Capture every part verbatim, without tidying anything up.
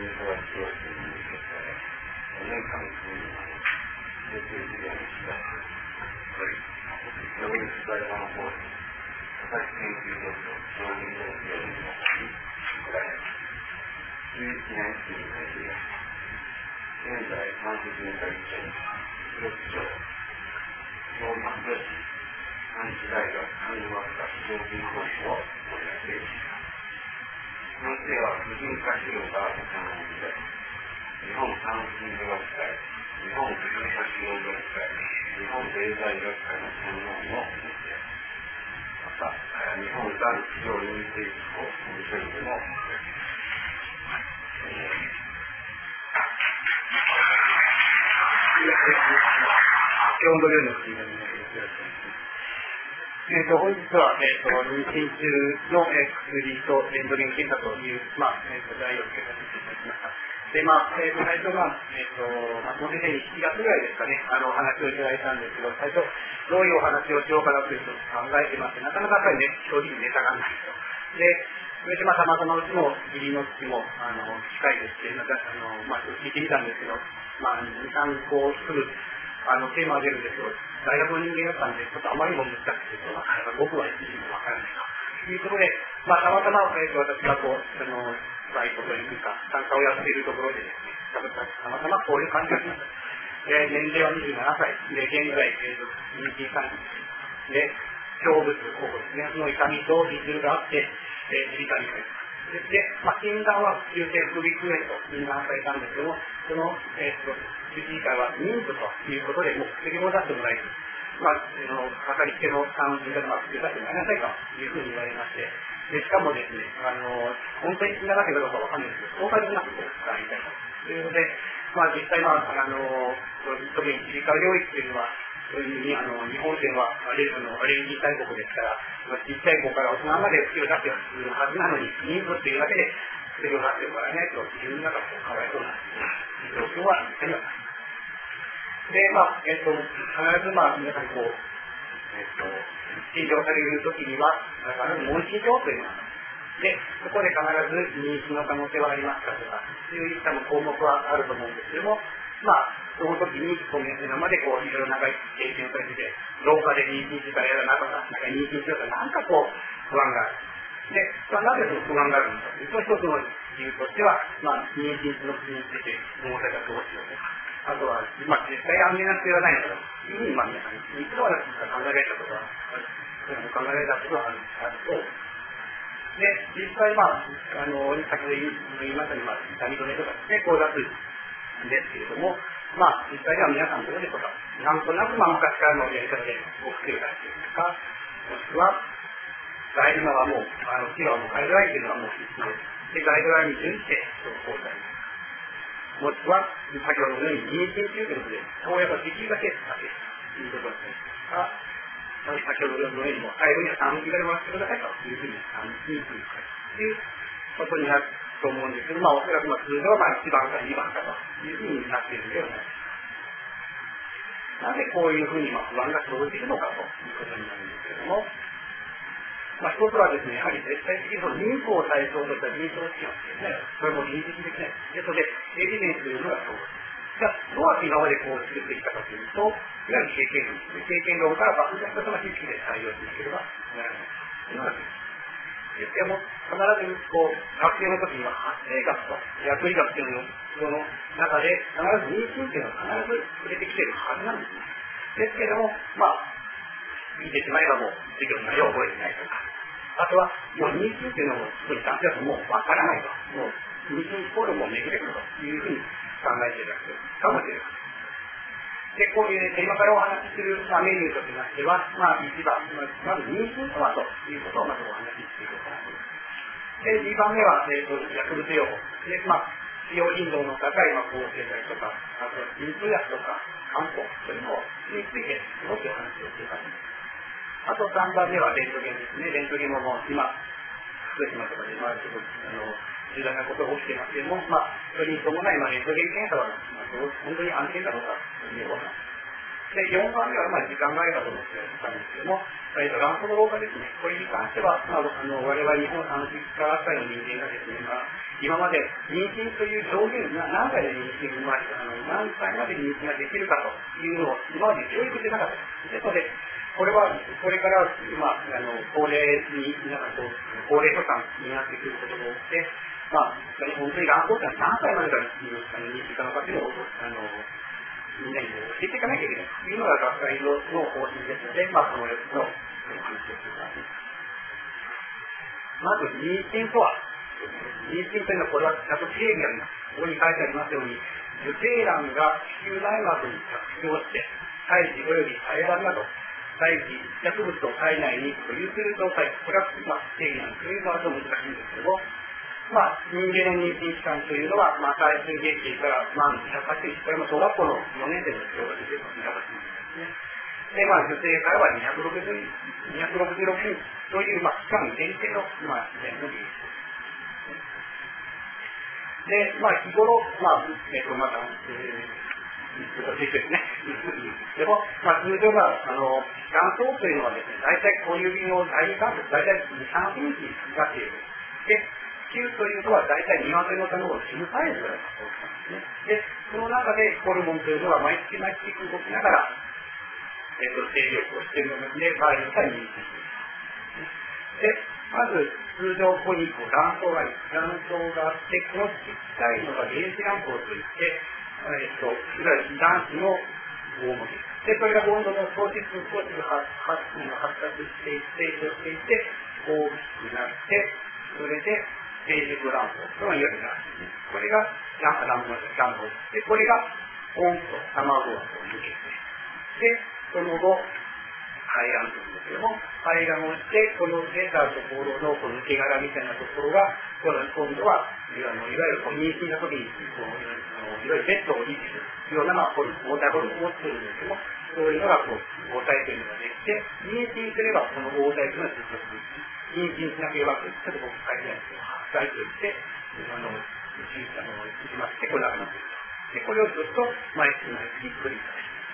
トが必要ということで、年間数に出ているようにしたい。病院主催者の方に、佐々木研究所と承認の病院の方に作られます。じゅういちねん過ぎのエリア。現在、産婦人科医長、副長、小学女子、産地大学産業学科非常勤講師を行っています。先生は婦人科治療がご専門で、日本産婦人科学会、日本婦人科治療学会、日本経済学会の専門を持っています。また、日本がん治療認定機構についても持っています。 基本のような国が見られます。えー、と本日は、えー、と妊娠中の、えー、薬とレントゲン検査という、まあえー、と題をつけさせていただきました。で、まあ、えー、と最初は、えーとまあ、この先生にしちがつぐらいですかね、あのお話をいただいたんですけど、最初、どういうお話をしようかなというのを考えてまして、なかなかやっぱりね、正直ネタがないと。で、それでまあ、たまたまうちの義理の父もあの近いですし、なんかあの、まあ、聞いてみたんですけど、まあ、に、さんこすぐあのテーマが出るんですけど、大学の人間だったんで、ちょっとあまりにも難しくて、なかなか僕は一時もわからないということで、まあ、たまたま、えー、と私がこう、その、バイトというか、参加をやっているところでですね、たまたまこういう感じがしました。えー、年齢はにじゅうななさい、で、現在、えー、と妊娠さんきで、胸部ここですね、その痛みと胃痛があって、えー、耳鼻科に入ります。で、まあ、診断は急性副鼻腔炎と診断されたんですけども、その、えー、と主治医会は妊婦ということで、もう薬を出してもらえる。まあ、あの、かかりつけの産婦人科で、まあ、薬を出してもらいなさいというふうに言われまして、で、しかもですね、あの、本当に診断だけどうかわかんないんですけど、紹介でなくて使いたいというので、まあ、実際、まあ、あの、特に耳鼻科領域というのは、そういうふうにあの日本ではアレルのアレルギー大国ですから、まあ、小さい子から大人まで薬を出してするはずなのに、妊婦というだけで薬を出してもらえないというのがかわいそうな状況はあります。で、まあ、えっと、必ずまあ、皆さんこう、えっと、診療されるときには、だから問診票というのがあります。で、そこで必ず妊娠の可能性はありますかとか、そういった項目はあると思うんですけども、まあ、その時に、こう、今までこう、いろいろ長い経験をされてて、廊下で妊娠したらやらなかった、なんか妊娠しようとなんかこう、不安がある。で、まあ、なぜその不安があるのかというと、一つの理由としては、まあ、妊娠の国について、質問されたどうしようとか、あとは、まあ、絶対安全な必要はないのかというふうに、まあ、皆さんに、いつも私が考えられたことは、考えられたことはあると、で、実際、まあ、あの、先ほど言いましたように、まあ、痛み止めとかですね、こう出すですけれども、まあ、実際には皆さんどうでしょうか。なんとなく、まあ、昔からのやり方で、お薬を出しているとか、もしくは、ガイドラインはもう、あの、違うのガイドラインというのはもう必須です。で、ガイドラインに準じて、こうしたり。もしくは、先ほどのように、妊娠中ということで、そうやっぱできるだけ避けるということですが、先ほどのようにも、最後にはさんきがで回してくださいというふうに、さんきにするということになると思うんですけど、まあ、おそらくまあ通常はまあいちばんかにばんかというふうになっているのではないです。なぜこういうふうにまあ不安が生じるのかということになるんですけれども、まあ、一つはですね、やはり絶対的にその妊婦を対象とした臨床試験ですね、それも倫理的できない。ですので、エビデンスというのがそうです。じゃあ、どうやって今までこう作ってきたかというと、いわゆる経験論ですね。経験論から漠然とした知識で採用しなければならないというのがです。ですけども、必ずこう、学生の時には発生学と薬理学というのその中で、必ず妊娠というのは必ず触れてきているはずなんですね。ですけども、まあ、見てしまえばもう、授業の内容を覚えてないとか、あとは、もう妊娠というのも、そこに関してはもうわからないと。もう、妊娠イコールもうめぐれるというふうに考えていただくかもしれません。で、こういう、ね、今からお話しする、まあ、メニューとしましては、まあ、一番、まず妊娠とはということをまずお話ししていこうかなと思います。で、にばんめは、えーと、薬物療法。で、まあ、使用頻度の高い、まあ、抗生剤とか、あと、妊婦薬とか、漢方、そういうのについて、もっとお話をしていただきます。あとさんばんめはレントゲンですね。レントゲンももう今、福島とかで、まあ、ちょっと、あの、重大なことが起きていますけれども、まあ、それに伴い、まあ、レントゲン検査は、まあ、本当に安全かどうかというお話。 で、よんばんめはまあ時間外だと思ってたんですけども、えー、と卵巣の老化ですね、これに関しては、まあ、あの我々日本あの実家あたりの人間がですね、まあ、今まで妊娠という条件、な何歳で妊娠が生まれた、あの何歳まで妊娠ができるかというのを今まで教育してなかったです。ですので、これはこれから今あの高齢に皆さんと高齢途端になってくることが多くて、まあ本当に卵巣って何歳までから妊娠可能かというのをあのみんなに教えていかなきゃいけないというのが学会の方針ですので、まあこのよっつの話をしてください。まず妊娠とは、妊娠というのはこれはちゃんと定義があります。ここに書いてありますように、受精卵が子宮内膜に着床して、胎児および胎盤など胎児、薬物を体内に保有する状態、これは、まあ、定義なんですけど、まあ、難しいんですけども、まあ、人間の妊娠期間というのは、まあ、最終月経から満にひゃくはちじゅう、これも小学校のよねん生の授業が出ているにひゃくはちじゅうですね。で、まあ、女性からはにひゃくろくじゅう、にひゃくろくじゅうろくにちという、まあ、期間限定の、まあ、自然の理由です。で、まあ、日頃、まあ、えっと、また、えー難しいですね。でも、まあ、通常は、あの、卵巣というのはですね、大体小指の大関節、大体に、さんセンチが程度。で、子宮というのは大体鶏の卵の小さいぐらいの大きさなんですね。で、その中でホルモンというのは毎月毎月動きながら、えっと、勢力をしているので、場合によっては妊娠している。で、まず、通常ここにこう卵巣があり、卵巣があって、このちっちゃいのが原子卵巣といって、えっと、いわゆる卵子の大文字で、それがどんどん少しずつ少しずつ発達していって、成長していって、大きくなって、それで成熟卵巣というのがいわゆる卵子ですね。これが卵巣で、これが温と卵を抜けて、で、その後、排卵というんですけども、排卵をして、この出たところのこの抜け殻みたいなところが、今度は、いわゆるこう妊娠の時にこう、いわゆるベッドを維持するような、まあ、こういう黄体ホルモンを持っているんですけども、そういうのがこう黄体というのができて、妊娠すればこの黄体というのはずっと続く。妊娠しなければ、ちょっと僕書いてないんですけど、白体といって、あの、うち、あの、いきますってこれなくなっていると。で、これをずっと毎月毎月繰り返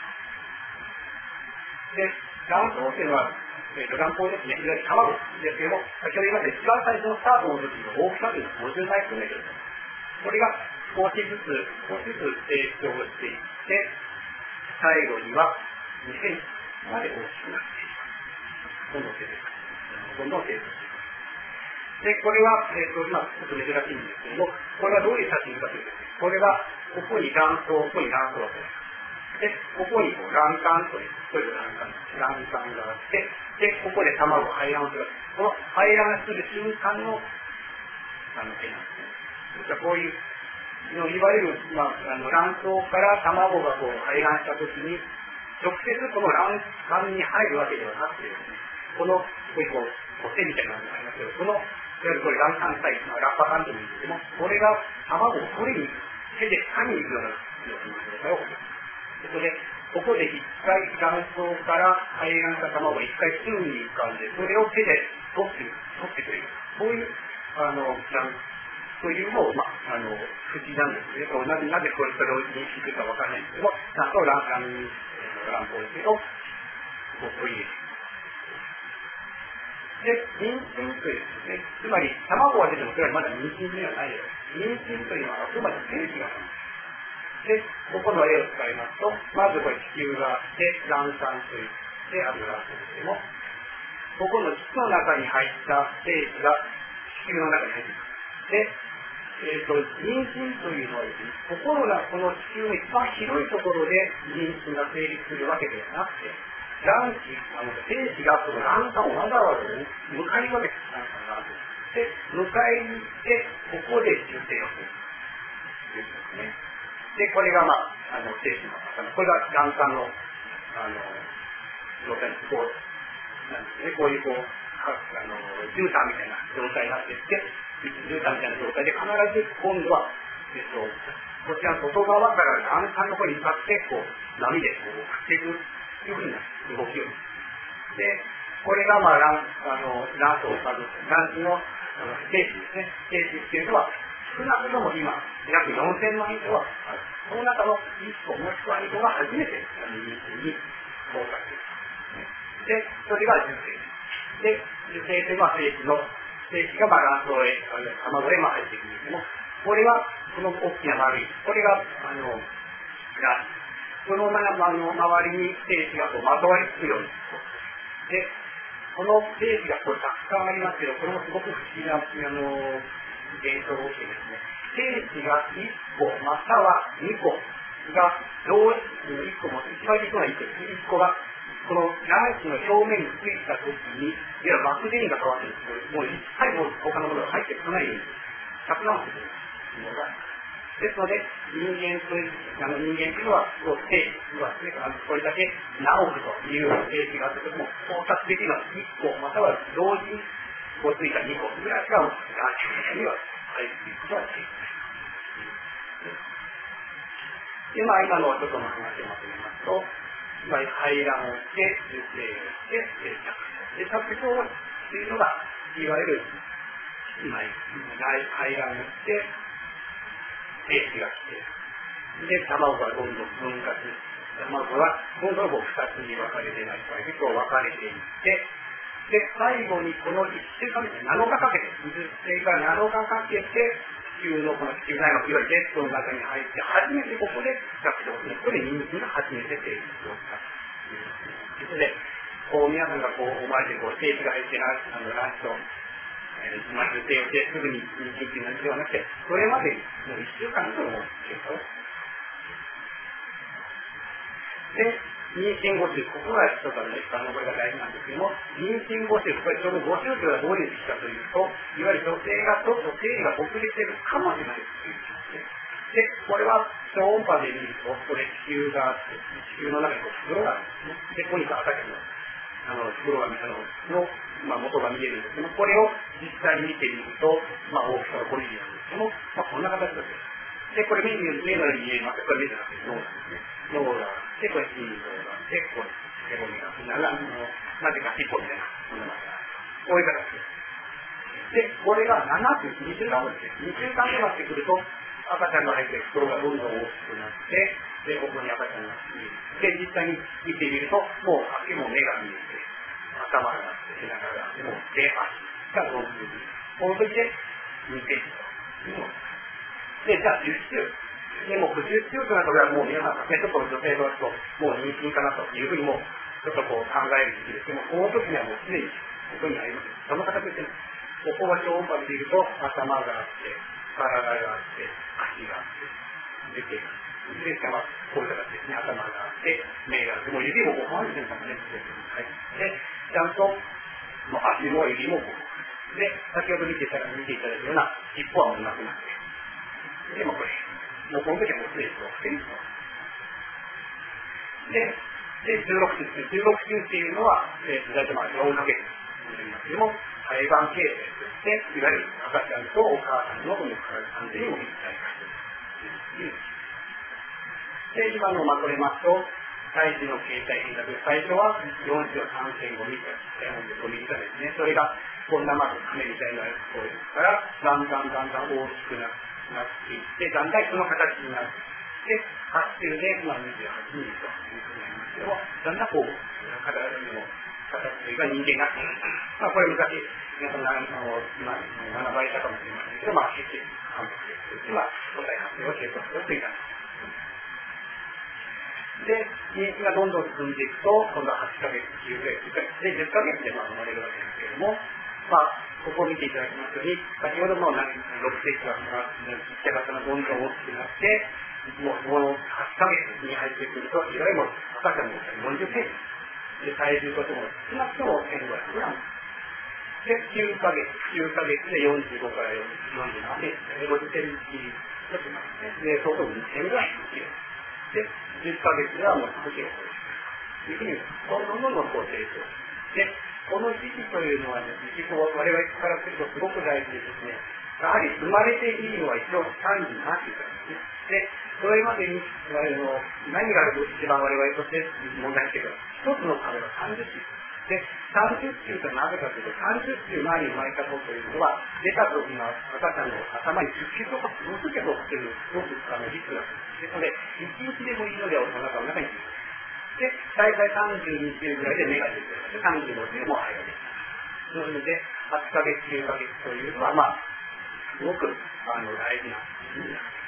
している。で、卵巣というのは、えー、と卵巣ですね、いわゆる卵ですけども、先ほど言いました一番最初のスタートの時の大きさというのはごじゅうマイクロメートルです。これが少しずつ、少しずつ成長していって、最後にはにセンチまで大きくなっていく。どんどん成長していく。どんどん成長していく。で、これは、えー、と今、ちょっと珍しいんですけども、これはどういう写真かというと、これは、ここに卵巣、ここに卵巣があります。で、ここにこう卵管という、こういう卵管、卵管があって、で、ここで卵を排卵する。この排卵する瞬間の、あの、手なんですね。こういう、いわゆる、まあ、あの卵巣から卵がこう排卵したときに、直接この卵管に入るわけではなくてですね、この、こういうこう、こう線みたいなのがありますけど、この、いわゆるこれ卵管体、まあ、ラッパ管というんですけども、これが卵を取りに、手で掴みに行くような状態を行います。それで、ここで一回卵巣から排卵した卵を一回すぐに浮かんで、それを手で取って取ってくれる。こういう、あの、そういうのを、まあ、あの、不思議なんですね。なぜ、なぜこれ、それを認識するかわからないんですけども、ちゃんと卵管、卵胞ですけど、こう取り入れる。で、妊娠というですね、つまり、卵が出てもそれはまだ妊娠にはないです。妊娠というのはあくまで精子があるんです。で、ここの絵を使いますと、まずこれ子宮があって、卵管といってあるわけですけども、ここの膣の中に入った精子が子宮の中に入っています。で、えっと、妊娠というのはですね、ところがこの子宮の一番広いところで妊娠が成立するわけではなくて、卵子、あの精子がこの卵管をわざわざ迎えに行くわけです、卵管がある。で、迎えに行って、ここで受精をする。ですね。で、これがまあ、あの、精子の、これが卵管の、あの、状態にこう、なんですね、こういうこう、あの、絨毯みたいな状態になっていって、絨毯みたいな状態で必ず今度は、えっと、こちらの外側から卵管の方に向かって、こう、波でこう、振っていく、というふうな動きを。で、これがまあ、卵、あの、卵巣を数、卵子の、精子ですね。精子っていうのは、 少なくとも今、約よんせんまん以上はある。その中のいっこもしくはにこが初めて妊娠に到達する。で、それが受精。で、受精というのは精子の、精子がまあ卵巣へ、卵へまあ入っていくんですけども、これは、この大きな丸い、これが、あの、が、このままの周りに精子がこうまとわりつくように。で、この精子がこれたくさんありますけど、これもすごく不思議な、あの、現象が起きてですね、精子がいっこまたはにこが同時にいっこも一番実はいっこです。いっこがこの卵子の表面についたときに、いわゆる膜原因が変わっているんですけど、もう一切も他のものが入ってこないように、たくさんするものがあります。ですので、人間という、あの人間というのは、こう精子はですね、あのこれだけ何億という精子があったときも、到達できるのはっこまたは同時にこうついたにこぐらいしか、卵子には入っていくことはできない。で、まあ、今のちょっとの話をまとめますと、まあ、排卵をして、受精をして、定着。で、着床っていうのが、いわゆる、今、排卵をして、精子が来て、で、卵がどんどん分割。卵は、どんどんこうふたつに分かれてないから、結構分かれていって、で、最後にこのいっしゅうかんめ、なのかかけて、受精からなのかかけて、地球のこの地球内のいわゆるジェットの中に入って、初めてここで着床する。これで妊娠が初めて成立をしたということで、こう皆さんがこう思われてこう精子が入ってないあの卵子と、えー、まあ、受精をしてすぐに妊娠というのではなくて、それまでにもういっしゅうかん以上の経過を。で、妊娠募集、ここが一つあの、あのこれが大事なんですけども、妊娠募集、これその募集というのはどういう時期かというと、いわゆる女性がちょっと生理が遅れているかもしれないという時期です。で、これは超音波で見ると、これ子宮があって、子宮の中にこう袋があるんですね。で、ここに赤ちゃんの、あの、袋が見たのの、まあ、元が見えるんですけども、これを実際に見てみると、まあ、大きさがこれになるんですけども、まあ、こんな形です。で、これ目に目のように見えます。これ目じゃなくて脳なんですね。脳があって、これ心臓があって、これ背骨があって、なぜか尻尾みたいな、こんな感じがある。こういう形です。で、これがななつ、にしゅうかんです。にしゅうかんになってくると、赤ちゃんが入って袋がどんどん大きくなって、で、ここに赤ちゃんが見える。で、実際に見てみると、もう足も目が見えて、頭があって、背中があって、もう手、足がどんどん見える。この時で、にセンチというのをで、じゃあじゅっ週。でも、じゅっ週となると、もう皆さん、ね、ちょっと女性の人、もう妊娠かなというふうにも、ちょっとこう考える時期ですけども、この時にはもうすでに、ここにあります。その形で、ここが超音波で見ると、頭があって、体があって、足があって、出ています。で、まあ、こういう形ですね。頭があって、目があって、もう指もこう、回るじゃないですかね。で、ちゃんと、もう足も指もこう。で、先ほど見ていただ見ていただいたような、尻尾はもうなくなって、でもこれ、もうこの時はもうすでにろく週です。で、で、じゅうろく週ですね。じゅうろく週っていうのは、えー、大体まあよんかげつになりますけども、胎盤形成として、いわゆる赤ちゃんとお母さんのこの関係にも一体化する。で、今のまとめますと、胎児の形態変化で、最初はよん週は さんてんごミリか、ちっちゃいもんでごミリかですね。それが、こんなまず亀みたいな声ですから、だんだんだんだん大きくなって、なっていって、だんだんその形になって、はち週で、まあ、にじゅうはちミリというふうになりますけども、だんだんこう、体の形が人間になっている。まあ、これ昔、皆さん、あの、まあ、学ばれたかもしれませんけど、まあ、血液反復です。まあ、個体発生を計測をしていた。で、妊娠がどんどん進んでいくと、今度ははちかげつ、きゅうかげつ、で、じゅっかげつでまあ生まれるわけですけれども、まあ、ここを見ていただきますように、先ほどのろくせいきは、ちっちゃかったのがどんどん大きくなって、もう、もうはちかげつに入ってくると、いわゆる赤ちゃんの大きさよんじゅっセンチ。で、体重としても、少なくともせんごひゃくグラム。で、きゅうかげつ、きゅうかげつでよんじゅうごからよんじゅうななセンチ。で、ごじゅっセンチ、ちょっとなんですね。で、相当にせんぐらいのキロ。で、じゅっかげつではもうひゃくキロを超えてくる。いうふうに、どんどんどんどんこう成長。で、この時期というのはですね、実は我々からするとすごく大事でですね、やはり生まれているのは一応さんじゅうなな週からですね。で、それまでに、あの、何が一番我々として問題しているか、一つの壁はさんじゅっ週。 で、さんじゅっ週とはなぜかというと、さんじゅっ週前に生まれた子というのは、出た時の赤ちゃんの頭に出血とかすごくけどっていうすごくあのリスクがあるんです。ですので、いちにちでもいいのでお腹の中に入れて、大体さんじゅうに週ぐらいで芽が出てきて、さんじゅうご週も肺が出てきた。なので、はちかげつ、きゅうかげつというのは、まあ、すごくあの大事な時期になります。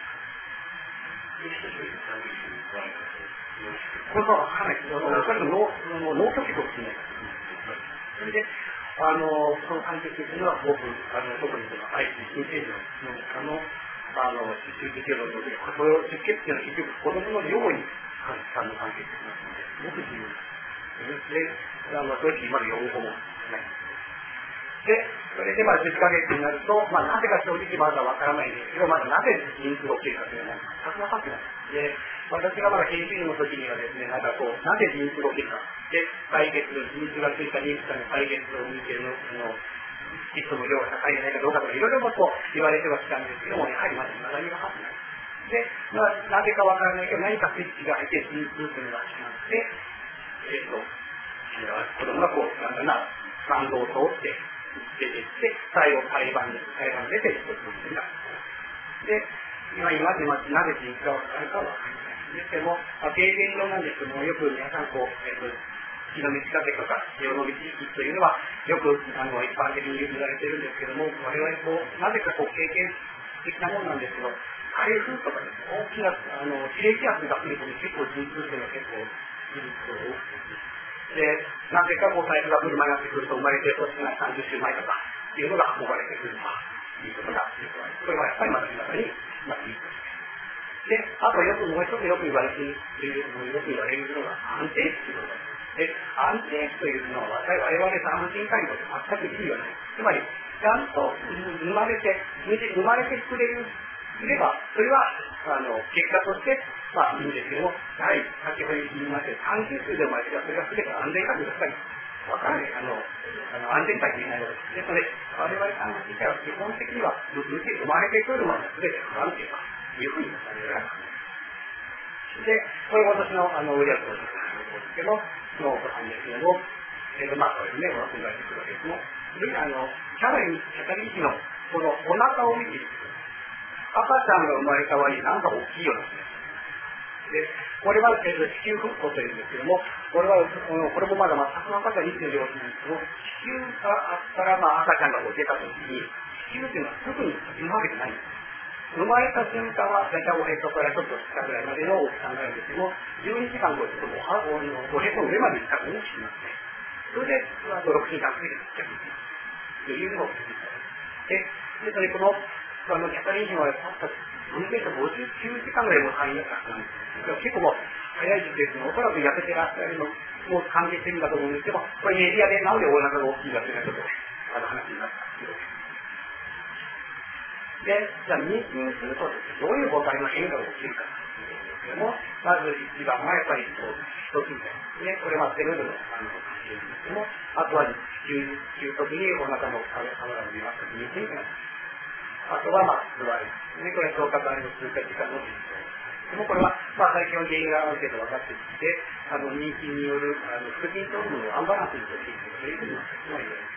これはわからないです。これも脳脳虚血を含めます。それで、あの、その関係というのは、僕、あの、特にその愛知新生児のあの、あの、出血量の時に、これを出血っていうのは結局子供の量に関の関係してきますので、すごく重要です。で、あの、正直今のよんこもない。で、それでまあじゅっかげつになると、まあなぜか正直まだわからないんですけど、まだなぜ妊婦が起きるかというのは全く分かってない。で、私がまだ研究員の時にはですね、なんかこう、なぜ妊婦が起きるか。で、採血、妊婦がついた妊婦さんの採血を見ての、あの、窒素の量が高いんじゃないかどうかとか、いろいろこう言われてはきたんですけども、やはりまだ未だに分かってない。で、まあ、なぜかわからないけど、何かスイッチが入って妊婦というのが始まって、えっと、子供がこう、なんだな、産道を通って、出てきて、最後、胎盤に、胎盤が出て、一つになる。で、今、今で、まず、なぜ人気が分かるかは分かりません。ですけども、まあ、経験上なんですけども、よく皆さん、こう、えっと、血の満ち欠けとか、血の満ち引きというのは、よく、あの、一般的に言われているんですけども、我々、こう、なぜかこう、経験的なものなんですけど、台風とかですね、大きな、あの、低気圧が来ると結構、陣痛というのは結構、いることが多くて、で、なぜかこう台風が来る前になってくると生まれてほしくないさんじゅっ週前とかっていうのが運ばれてくるということがよくある。これはやっぱりまだ皆さんに、まあ、いいことです。で、あとよくもう一つよく言われている、よく言われるのが安定期ということです。で、安定期というのは我々産婦人科医にとって全く意味がない。つまり、ちゃんと生まれて、生まれてくれるすれば、それは、あの、結果として、まあ、いいんですけども、やはり、先ほど言いましたように、さんじゅっ週で生まれて、それが全て安全かというと、やっぱり、わからない。あの、あの安全帯と言えないわけです。ですので、我々産婦人科は基本的には、生まれてくるまで全て不安定というふうにされるわけです。で、これが私の、あの、売り上げとですけど、そのお子さんですけども、えー、まあ、そうですね、お腹が出てくるわけですも、それに、あの、キャラに、キャタリーの、このお腹を見ている。赤ちゃんが生まれた割になんか大きいようなんです。で、これは、えー、子宮復興というんですけども、これは、これもまだ全く赤ちゃんにっていう状況なんですけど、子宮があったら、まあ、赤ちゃんが出たときに、子宮というのはすぐに産むわけじゃないんです。生まれた瞬間は、大体おへそからちょっと下ぐらいまでの大きさになるんですけども、じゅうにじかん超えると、おへその上まで大きくなって、それで、あとろくしゅうかん過ぎてちっちゃくなってというのを聞いた。で、で、それこの、あの、キャタリンはたった運転者ごじゅうきゅうじかんぐらいも入らなかったんです。結構もう早い時期ですので、おそらく痩せてらっしゃるのも関係してるんだと思うんですけど、これメディアでなんでお腹が大きいかというのはちょっとあの話になったんですけど。で、じゃあ妊娠するとですね、どういう母体の変化が起きるかということですけども、まず一番はやっぱりこう、一つみたいですね。これはセルールのあの関係ですけども、あとは子宮という時にお腹の脂が見ますと妊娠になります。あとは、まあ、座りですね。これは消化管の通過時間の減少。でもこれは、まあ、最近の原因がある程度分かってきて、あの、妊娠による、あの、副腎糖分のアンバランスによっていくというふうに言われています。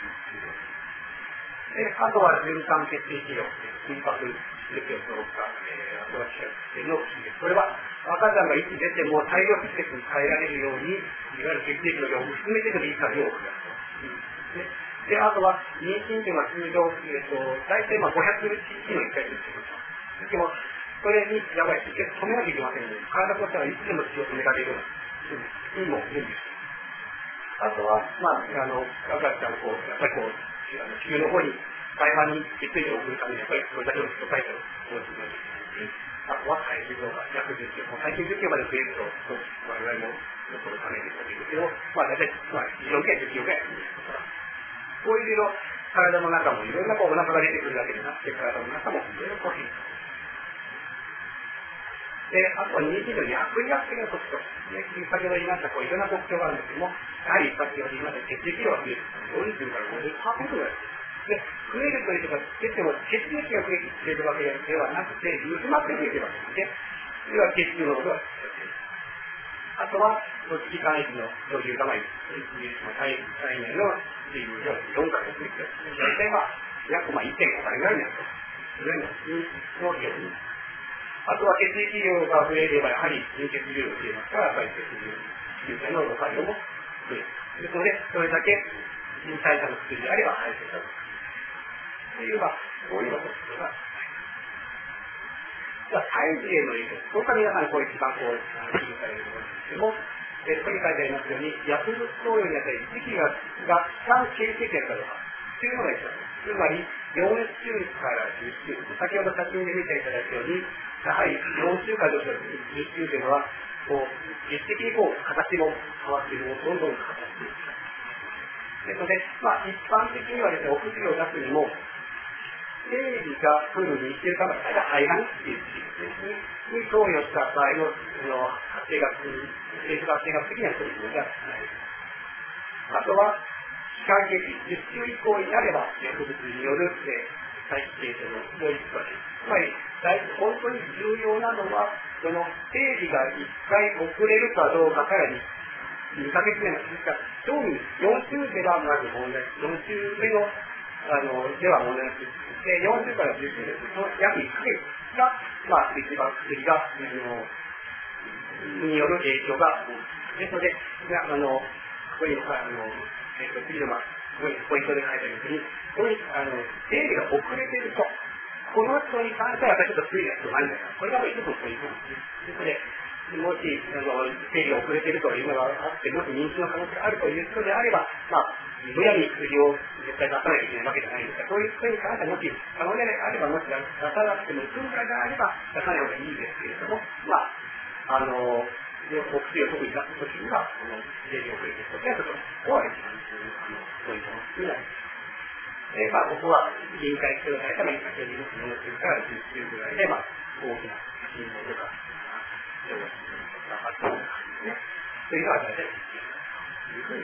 で、あとは循環血液治療、心拍血液を取った、えー、あとは視力の薬です。これは、赤ちゃんがいつ出ても大量出血に耐えられるように、いわゆる血液の量を含めてでもいいから量を増やすというですね。で、あとは、妊娠というのは通常、えっと、大体まあ ごひゃくシーシー のいっかいですけど、でも、それに、やばい、止めなきゃいけませんので、体としてはいつでも血を止められるような、にも準備しています。あとは、まあ、あの、赤ちゃんをこう、やっぱりこう、あの子宮の方に、胎盤に血液を送るために、やっぱりそれだけの人体をこうするのです。あとは、体重とか、約じゅっキロ、体重じゅっキロまで増えると、我々も残るためにというけど、まあ、大体、まあ、じゅっキロぐらい、じゅっキロぐらいですから。こういう色、体の中もいろんなこうお腹が出てくるだけでなくて、体の中もいろいろこう変化。で、あとは妊娠の薬医薬的な特徴。ね、先ほど言いました、こういろんな特徴があるんですけども、やはり先ほど言いました血液量が増える。よんじゅうからごじゅっパーセントぐらいです。で、増えるというとか、血液も血液が増えているわけではなくて、薄まって増えているわけですね。それは血中のことが必要です。 あとは、組織間域の上流がまあ、体内の水分量よんからろくリットル。大体は約まあいってんごばいぐらいになると。それの量になる。あとは血液量が増えれば、やはり貧血量が増えますから、やっぱり血流球体の増加量も増える。ですので、それだけ代謝の薬であれば排泄される。という、まあ、そういうことがあります。じゃあ、胎児への影響。そうか皆さん、こう一番こう、記述されるところですけども、えここに書いてありますように、薬物投与にあたり時期が、が短期経験かどうか。というのが一つ。つまり、よん週からじゅっしゅう。先ほど写真で見ていただいたように、やはりよん週からじゅっしゅうというのは、こう、実的にこう、形も変わっているのをどんどん変わっていく。ですので、まあ、一般的にはですね、お薬を出すにも、生理が来るにいっしゅうかんまで、排卵っていう時期ですね。に投与した場合の、その、発生学、生理発生学的にはそういうのがない。あとは、期間経期、じゅっしゅう以降になれば、薬物による、再帰形成の良いわけです。つまり、本当に重要なのは、その、生理がいっかい遅れるかどうかからに、にかげつめなんですが、正味よん週ではまず問題、よん週目の、あの、では問題なくて、よん週からじゅっ週です。その約いっかげつが、まあ、一番薬が、あの、による影響が多い。ですので、あの、ここに、あの、えっと、次の、まあ、ここにポイントで書いてあるように、ここに、あの、生理が遅れていると、この人に関してはやっぱりちょっと注意が必要なんだよ。これが一つのポイントなんです。ですので、もし、あの、生理が遅れているというのがあって、もし妊娠の可能性があるという人であれば、まあ、むやみに薬を絶対出さないといけないわけじゃないんですが、そういう人に関してはもし可能であれば、もし出さなくても済むからであれば、出さない方がいいですけれども、まあ、あの、お薬を特に出すときには、この生理が遅れているときは、ちょっと、ここは一番、あの、ポイントになります。えー、まあ、ここは、臨界してくださいために、先ほど言いましたよん週からじゅっ週ぐらいで、まあ、大きな進歩とか、そういうことがあったんですね。というのは大体、いうふうに。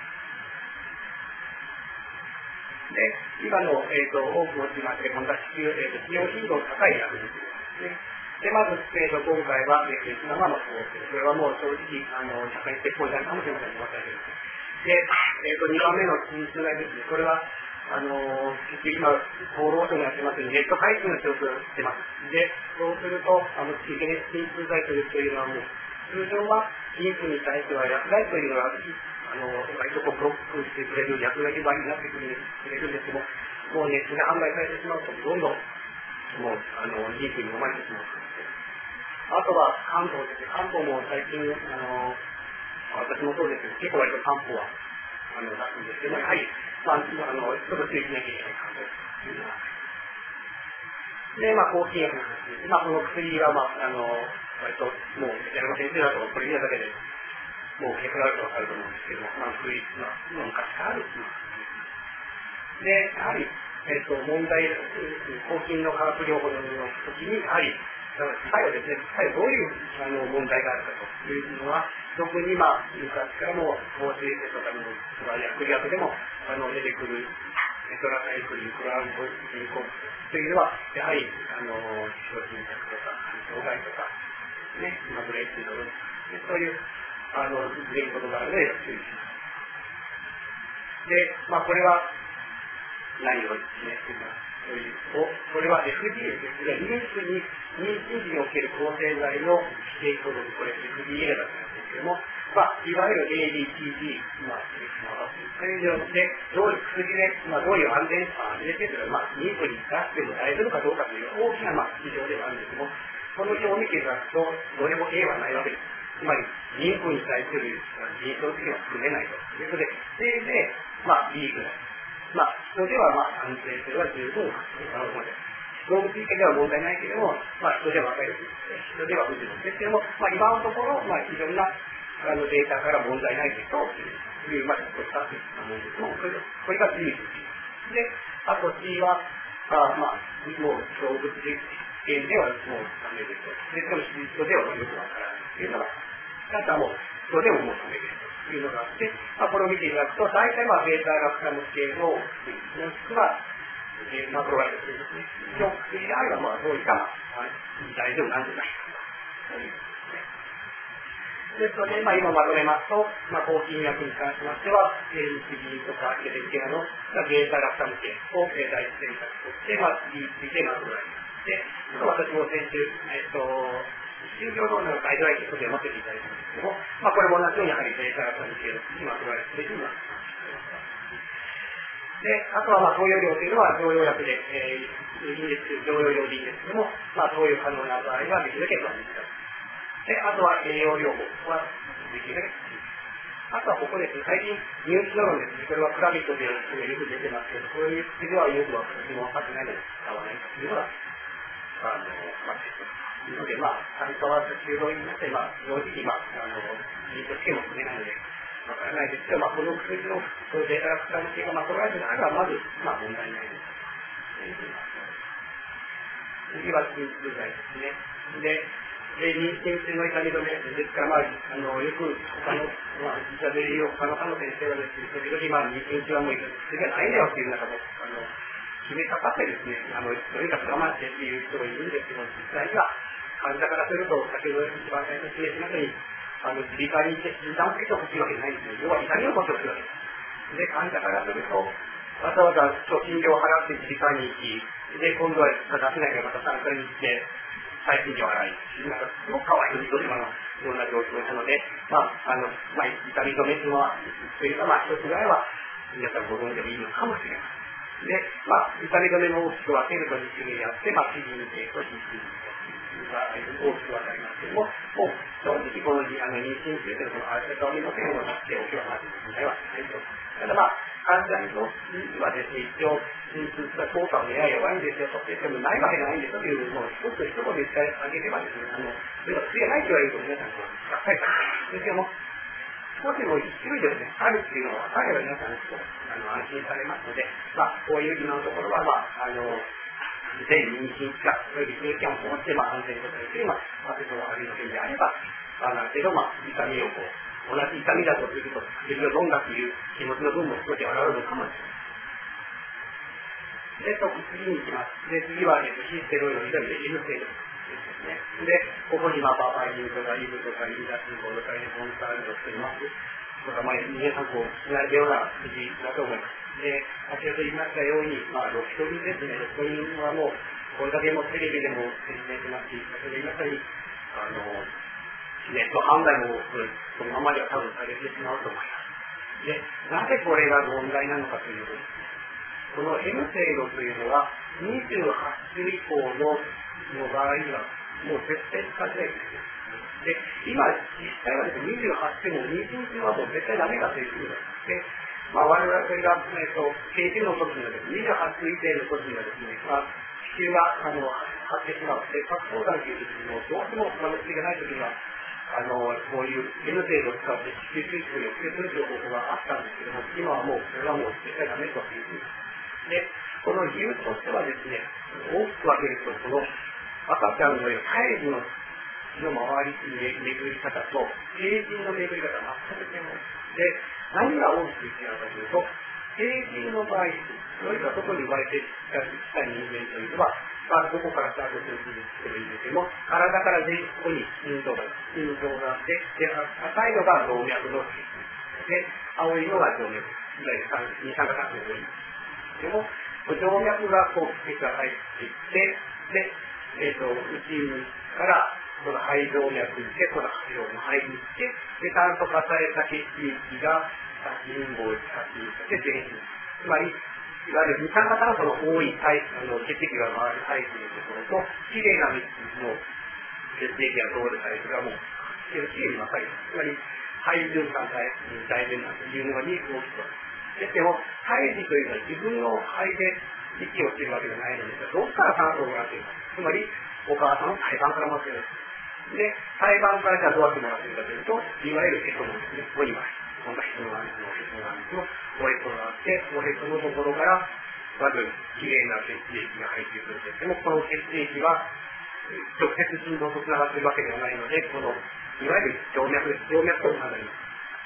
で、今の、えっ、ー、と、多くをしまして、今度は使用、えー、使用頻度の高い薬物ですね。で、まず、えー、と今回は、えー、生はもそうです。これはもう正直、あの、社会的ポイントかもしれません。申し訳ないです。で、えっ、ー、と、にばんめの禁止剤ですね。これは、あの、今、厚労省がやってますように、ネット配信の調査をしてます。で、そうすると、あの、禁止剤というのはもう、通常は、妊婦に対しては薬剤というのは、あの、割とこうブロックしてくれる薬剤場になってくれるんですけども、もうネットで販売されてしまうと、どんどん、もう、あの、妊婦に飲まれてしまう。あとは、漢方ですね。漢方も最近、あの、私もそうですけど、結構割と漢方は、あの、出すんですけども、やはり、まあ、あの、ちょっと注意しなきゃいけない漢方というのは。で、まあ、抗菌薬の話です。まあ、この薬は、まあ、あの、割と、もう、ベテランの先生だと、これ見ただけで、もう結果があるとわかると思うんですけども、まあ、薬、まあ、昔からある。で、やはり、えっと、問題、抗菌の化学療法の時に、やはり、作用ですね、作用どういうあの問題があるかというのは、特にまあ、昔からも、抗生剤とかにも、薬薬でも、あの、出てくる、メトラサイクル、クラウンコリコというのは、やはり、あの、商品薬とか、障害とか、ね、まあ、ブレイクなど、そういう、あの、出ることがあるので、注意します。で、まあ、これは、何をですね、そういう、これは エフディーエー ですが、妊婦に、妊娠時における抗生剤の規定項目、これ エフディーエー だったんですけども、まあ、いわゆる エーディーティージー、まあ、それによって、どういう薬で、まあ、どういう安全さ、安全性というのは、まあ、妊婦に出しても大丈夫かどうかという大きな、まあ、基準ではあるんですけども、この表を見ていただくと、どれも A はないわけです。つまり、妊婦に対する臨床的には含めないということで、せいぜい、まあ、B ぐらい。まあ、人ではまあ安全性は十分可能です。動物以外では問題ないけれども、まあ、人では分かりやすい。人では不十分ですけども、まあ、今のところ、まあ、いろんなあのデータから問題ないですという、まあ、ちょっとしたものですけども、これこれが B です。で、あと C は、あまあ、もう動物実験ではもうダメですと。で、でも人ではよくわからないというのが、あとはもう人でももうダメですと。というのがあって、まあ、これを見ていただくと、大体まあ、ベータラクタム系の薬、もしくは、えー、マクロライドというですね、の薬であれば、まあ、どういった、まあ、大丈夫なんじゃないかと。そういうですね。 ですので、まあ、今まとめますと、まあ、抗菌薬に関しましては、日銀とか血液系など、ベータラクタム系を第一選択として、まあ、次についてまとめられます。で、私も先週、えっと、就業論のガイドラインということで載せていただいたんですけども、まあ、これも同じようにやはりベータラクタム系を今まとめられているというふうになっています。で、あとはまあ投与量というのは常用薬で、えー、いいんです常用量でいいんですけども、まあ、投与可能な場合はできるだけ短い。で、あとは栄養療法はできるだけあとはここですね、最近入試論ですね、これはクラビットでよく出てますけど、こういう薬ではよく私も分かってないので使わないというのが、あの、まあ、ですので、まあ、相変わらず中道になって、まあ、正直、まあ、あの、臨床試験も取れないので、わからないですけど、まあ、この薬のこのデータが使われているまあ、これはであれば、まず、まあ、問題ないです。次は鎮痛剤ですね。で、で妊娠中の痛み止めですから、まあ、あのよく他の、まあ、痛みを他の科の先生がですね、時々、まあ、妊娠中はもう薬がないんだよっていう中で、あの、決めかかってですね、あの、とにかく我慢してっていう人がいるんですけど、実際には、患者からすると、先ほど一番最初に示しましたように、あの、耳鼻科に行って診断をつけてほしいわけじゃないんですよ。要は痛みを取ってほしいわけです。で、患者からすると、わざわざ初診料を払って耳鼻科に行き、で、今度は出せないからまた産科に行って、最近ではない。なんか、すごくかわいいというような状況なので、まあ、あの、まあ、痛み止めというのは、というか、まあ、一つぐらいは、皆さんご存知でもいいのかもしれません。で、まあ、痛み止めの大きく分けるとに種類あって、まあ、シリン系と シーシー が大きく分かりますけども、もう、正直この、あの、妊娠中というこの、あれとみの線を出しておけば、まず問題はないと。ただまあ、患者にとってはですね、一応、鎮痛が効果もやや弱いんですよと言ってもないわけじゃないんですよというのを一つ一言言ってあげればですね、あの、それが薬がないと言われると皆さんがっかりする。ですけども、少しでも一種類ですね、あるっていうのを分かれば皆さんあの安心されますので、まあ、こういう今のところは、まあ、あの、全妊娠期間、および経験を通って、まあ、安全とされている、まあ、仮説が悪いのであれば、ある程度、まあ、痛みをこう、同じ痛みだとすると、薬を飲んだという気持ちの分も少し上がるのかもしれない。で、と次に行きます。で、次は、えっと、非ステロイドの痛みで N 成分ですね。で、ここに、まあ、パパインとかイブとかインダシンゴとかエボンタールとしています。とか、まあ、皆さんこう、知られるような薬だと思います。で、先ほど言いましたように、まあ、ロキソニンですね。ロキソニンはもう、これだけもテレビでも説明しますし、先ほど言いましたように、あの、ネット販売もこのままでは多分されてしまうと思います。で、なぜこれが問題なのかというと、この N 制度というのはにじゅうはち種以降のの場合にはもう絶対使えないんですよ。で、今、実際はですね、にじゅうはち種も妊娠中はもう絶対ダメだというふうになって、まあ、我々が、えっと、経験の時にはですね、にじゅうはち種以前の時にはですね、まあ、子宮があの発生してしまう、切迫相談という時にも、どうしてもまあ、薬がない時には、あの、こういう N 制度を使って子宮収縮を抑制するという方法があったんですけども、今はもう、それはもう絶対ダメというふうに。で、この理由としてはですね、大きく分けると、この赤ちゃんの胎児のの周りに巡り方と、成人の巡り方が全く違う。で、何が大きく違うかというと、成人の場合、どういったところに生まれてきた人間というのは、まあ、どこからスタートするというんですけども、体から全ここに心臓が、心臓があって、で、赤いのが動脈の血で、青いのが静脈、いわゆる二酸化炭素の分でも、静脈がこう、血が入っていって、で、えっ、ー、と、内からこの肺動脈に行って、この肺動脈に入りに行って、で、酸素化された血液が心房に先に行って全身。つまり、いわゆる二酸化炭素の多いタイプの血液が回るタイプのところと、きれいなの血液が通るタイプがもう、きれいに分かります。つまり、肺循環タイプに大便なんていうのに大きく分かります。でも、胎児というのは自分の肺で息をしているわけじゃないのですが、どこから酸素をもらっているか。つまり、お母さんの胎盤からもらっている。で、胎盤からじゃあどうやってもらっているかというと、いわゆるヘトノですね。ここには、こんなヘトノがあるんですけど、ヘトノがあるんですけど、おヘトノがあって、おヘトのところから、まず、きれいな血液が入ってくるんですけども、この血液は、直接心臓とつながっているわけではないので、この、いわゆる静脈です。静脈とつながります。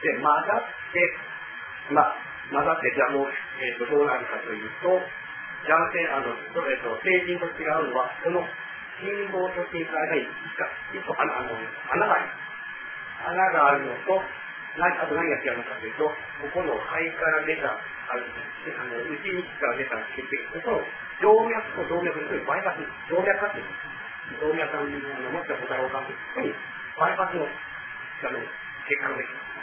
で、混ざって、まあ、混ざって、じゃあもう、えー、とどうなるかというと、男性、あの、えー、と成人と違うのは、この心房と心臓の間に一個穴、あの、穴があります。 穴があるのと、あと何が違うのかというと、ここの肺から出た、あの、内にから出た血液と、静脈と動脈というバイパス、静脈化っていう、動脈管理の持った小太郎管という、ここにバイパスの、あの、血管ができます。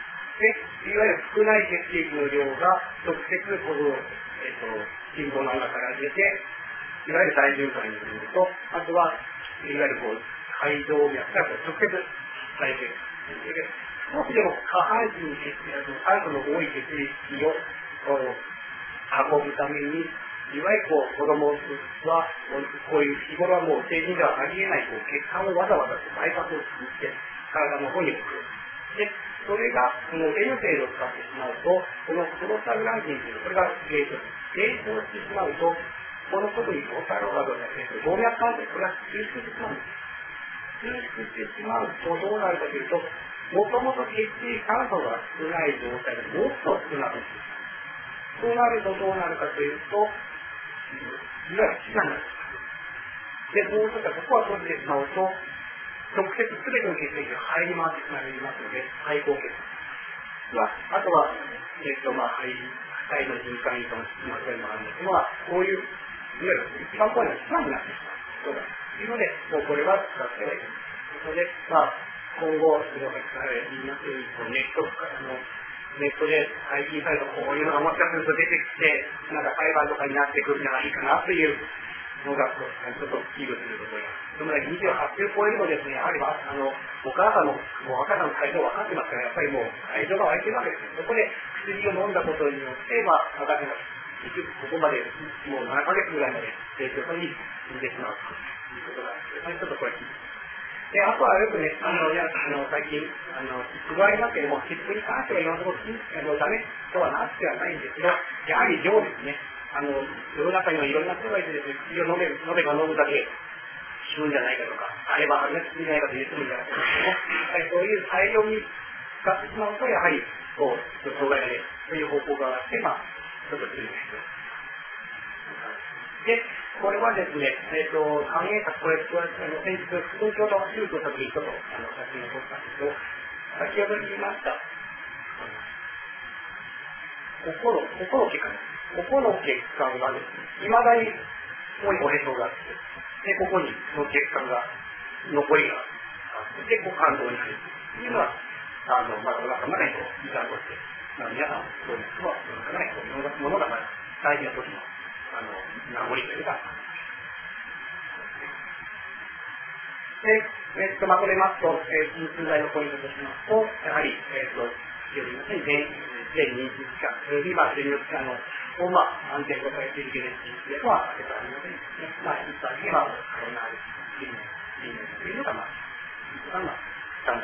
で、いわゆる少ない血液の量が直接この、えっと、心臓の穴から出て、いわゆる大循環にするのと、あとは、いわゆるこう、肺動脈から直接再生する。少しでも下半身に血液、酸素の多い血液を運ぶために、いわゆるこう子供は、こういう日頃はもう成人ではありえないこう血管をわざわざバイパスを作って体の方に送る。で、それがこの N 程度を使ってしまうと、このプロスタグランジンという、これが減少減少してしまうと、この特に小太郎がどうやって動脈管ってこれは収縮してしまうんです。収縮してしまうとどうなるかというと、もともと血液酸素が少ない状態でもっと少なくなる。そうなるとどうなるかというと、いわゆる死がなる。で、もう一つはここは閉じてしまうと、直接すべての血液が肺に回ってしまいますので、肺高血圧。あとは、えっと、まあ、肺、肺の循環移動の質があるんですが、こういう、いわゆる一番怖いのは死がなくなってしまう。そうだ。というので、もうこれは使ってはいけない。それで、まあ、今後、その、言いますように、ネットからの、ネットで最近されたこういうのがもしかすると出てきて、なんか裁判とかになってくるんじゃないかなというのが、ちょっと危惧するところが。つまりにじゅうはち週超えるとですね、やはり、あの、お母さんの、もう赤ちゃんの体調分かってますから、やっぱりもう体調が湧いてるわけですね。そこで薬を飲んだことによって、まあ、赤ちゃんが結局ここまで、もうななかげつぐらいまで成長に死んでしまうということがあって、ちょっとこれ、で、あとはよくね、あの、いや、あの、最近、あの、言われますけども、湿布に関しては今のところ、あの、ダメとはなってはないんですけど、やはり量ですね。あの、世の中にはいろんな人がいてですね、薬を飲め、飲めば飲むだけ死ぬんじゃないかとか、あればあれが死ぬんじゃないかという人もいらっしゃるんですけども、そういう大量に使ってしまうと、やはり、こう、障害が出るという方向があって、まあ、ちょっと注意が必要。で、これはですね、えっ、ー、と、反映策、これ、これ、あの、先日、東京の手術をした時にちょっと、あの、写真を撮ったんですけど、先ほど言いました、ここの、ここの血管です。ここの血管がですね、未だに、ここにおへそがあって、で、ここに、その血管が、残りがあって、で、ここ肝臓に入るというのは、あの、まだお腹の中にこう、遺産として、まあ、皆さん、そういう人は、お腹の中にこう、ものが、まあ、大事な時の、あの、名残というか、で、えっと、まとめますと、えー、筋痛剤のポイントとしますと、やはり、えっと、よりますね、全認知期間、それに、まあ、全力期間の、を、まあ、安全とされているゲネチックでは、当ててありませんですね。まあ、一般には、コロナウイルス、リンネというのが、まあ、一番、まあ、スタンダード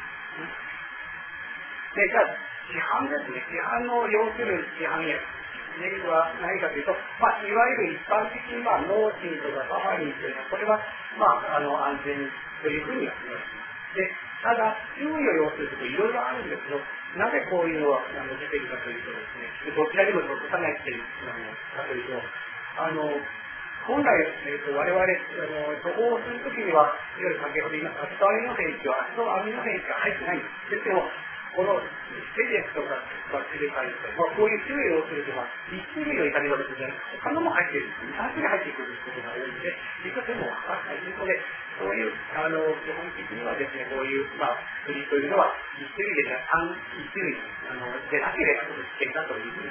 です。で、じゃあ、市販ですね。市販の要する市販薬。ネギは何かというと、まあ、いわゆる一般的に、まあ、ノーチンとかサファリンというのは、これは、まあ、あの、安全というふうには言われています。で、ただ、注意を要することいろいろあるんですけど、なぜこういうのがあの出ているかというとですね、どちらでも落とさないっていうかというと、あの、本来、えー、と我々、あの、処方をするときには、いわゆる先ほど言いました、アセトアミノフェンチは、アセトアミノフェンチが入ってないんです。ですけど、このセリエクとかバクテリアイとか、まあ、こういう種類をすると、まあ、いち種類の痛みが別に他のも入っている、に、さん種類入ってくることが多いので、実はでも分からないということで、そういう、あの、基本的にはですね、こういう、まあ、薬というのは、いち種類でさん、いち種類、あの、でなければちょっと危険だというふうに思い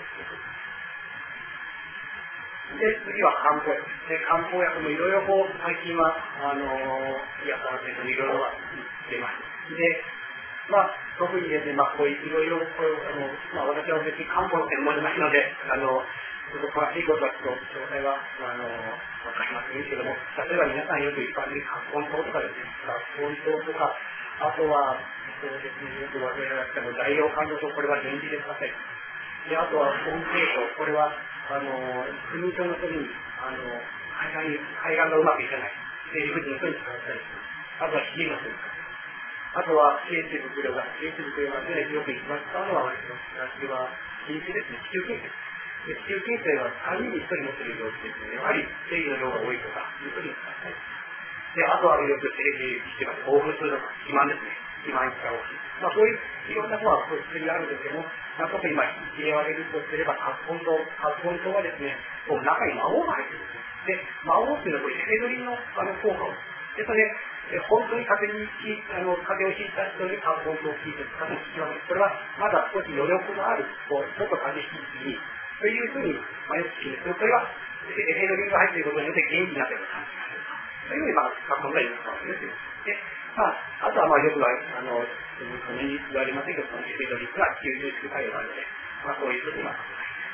ます。で、次は漢方薬。で、漢方薬もいろいろこう、最近は、あの、やったわけといろいろ出ます。で、まあ、特にですね、まあ、こういういろいろ、こうあの、まあ、私は別に漢方の専門じゃないので、あの、ちょっと詳しいことはちょっと、詳細は、あの、わかりませんけども、例えば皆さんよく一般的に根湯とかですね、根湯とか、あとは、そうですね、よく忘れなくても、大量感動と、これは電磁で使ったり、で、あとは、根茎と、これは、あの、不妊症の時に、あの、肺がん、肺がんがうまくいかない、生理不尽の人に使ったりします。あとは、冷えの人に使ったり。あとは、経血袋が、経血袋がね、よく一番使うのは、私は、禁止ですね、子宮筋で子宮筋というのはさんにんにひとり持っている病気ですね。やはり、生理の量が多いとか、いうふうに使ったり。で、あとはよく生理してます。興奮するとか、肥満ですね。 肥満化をし、まあ、そういういろんなまあ薬があるんですけども、まあ、特に今言われるとすればカッコン糖、カッコン糖はですね、こう中に魔王が入ってるんです。で、魔王っていうのはこれエフェドリンのあの効果を、でそれで本当に風邪にひあの風邪をひいた人にカッコン糖を効いてるかもしれません。これはまだ少し余力のある、こうちょっと風邪ひいていいというふうに迷ってきて、それはエフェドリンが入っていることによって元気になっている感じがするというふうにまあカッコンが言うわけですよ。でまあ、あとはまあよくはあのその言われませんけど、そのエフェドリンは吸収する作用があるので、まあ、こういうふうにまあ考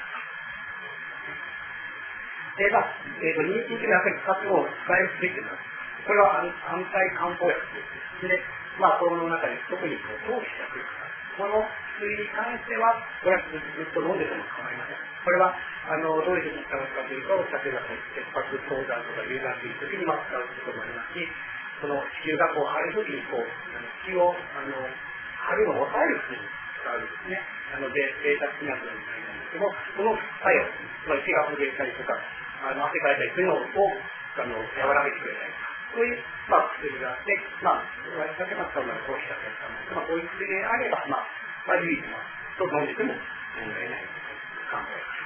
えています。で、まあ、えーと、妊娠というのはやっぱりふたつを使えるべきです。これは反対漢方薬です。で、まあ、この中で特にこう、糖質薬ですから、この薬に関しては、これはずっと飲んでても構いません。これは、あの、どういうふうに使うかというと、例えば、切迫早産とか流産という時にまあ使うこともありますし、その子宮がこう張るときにこう子宮をあの張るのを抑えるときに使うんですね。あのでベータスピナスのみたいなんですけども、その作用、つまり血が震えたりとか、あの汗かいたりするのをあの和らげてくれたりとか、そういう、まあ、薬があって、まあ、私だけが使うのはこうしたやつなんですけど、まあ、こういう薬であれば、まあ、まあ、唯一はと飲んでても問題ない漢方薬。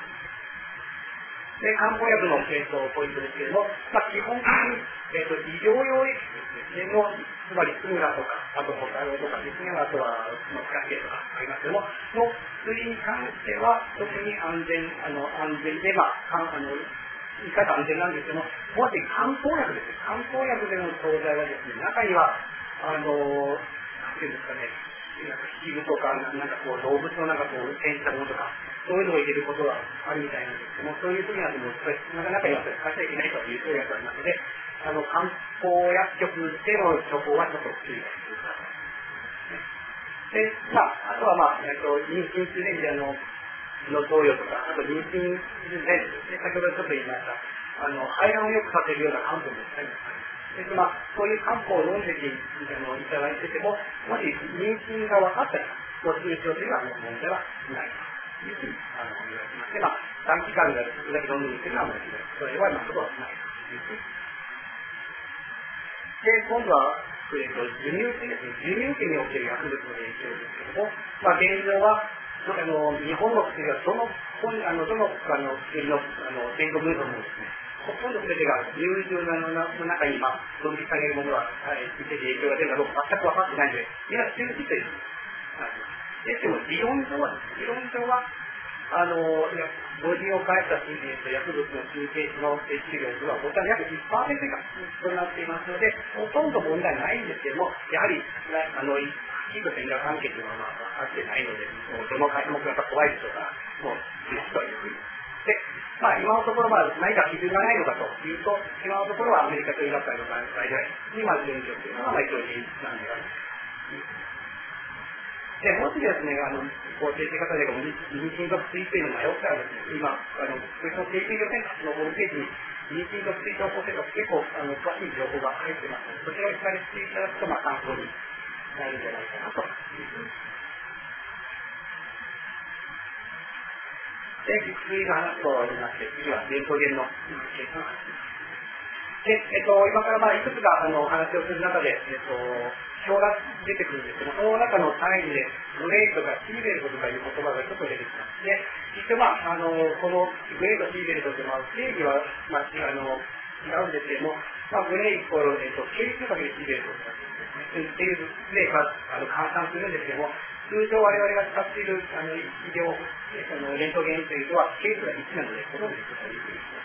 で、漢方薬の、えー、とポイントですけれども、まあ、基本的に、えー、と医療用液ですね、のつまりスムラとか、あとホタロとかですね、あとはスカケとかありますけども、の薬に関しては特に安全、あの安全で、まあ、あの言い方安全なんですけども、もし漢方薬ですね、漢方薬での錠剤はですね、中には、あの、なんていうんですかね、なんか皮膚とか、なんかこう動物のなんかこう転写物とか、そういうのを入れることがあるみたいなんですけども、そういう時にはもうなかなかやっぱり使っちゃいけないというそういうやつがありますので、あの漢方薬局での処方はちょっと注意が必要だと。で、まあ、あとはまあ、えっと、妊娠中であの、の投与とか、あと妊娠前ですね、先ほどちょっと言いました、あの、排卵を良くさせるような漢方も使います。でまあ、そういう漢方を飲んでいただいてても、もし妊娠が分かったら、ご通常というのは問題はないというふうにあの言われていまして、まあ、短期間でそれだけ飲んでいくのは問題ない。それは今のところはないというふうに。で、今度は、えー、と授乳期ですね、授乳期における薬物の影響ですけども、まあ、現状は、あの日本の薬はどの本あのどのあの薬のあの戦後ムードもですね、ほとんど全てが優柔の中に、まあ、分泌されるものは、はい、一定で影響が出るかどうか全く分かってないので、みんな中止というですけど、理論上は、理論上は、あの、母乳を介した薬物の中継の治療では、僕は約 いちパーセント 以下となっていますので、ほとんど問題ないんですけども、やはり、あの、皮膚と因果関係というのは分かってないので、もうどの科目が怖いでしょうか、もう、中止というふうに。で、まあ、今のところ、まあ、何か基準がないのかというと、今のところはアメリカと医学会の場合では、今、順序というのが、まあ、一応現実なんである。で、もしですね、あの、こう、先生方でも、妊娠と推定の迷ったらですね、今、あの、その定期予選のホームページに、妊娠と推定法制度、結構、あの、詳しい情報が入ってますので、そちらを引かれていただくと、まあ、参考になるんじゃないかなというふうに。で、薬の話とありまして、次はレントゲンのケースの話です。で、えっと、今からまあいくつかあの話をする中で、えっと、表が出てくるんですけど、その中の単位で、グレートがシーベルトとかいう言葉がちょっと出てきます。で、実はまあ、あの、このグレート、シーベルトって、まあ、定義は、まあ、あの、違うんですけども、まあ、グレーイコール、えっと、係数かけるシーベルトとかっていう、例があの換算するんですけども、通常我々が使っているあの医療、あのレントゲンというのは、係数がいちなので、ほとんどいちというふうにします。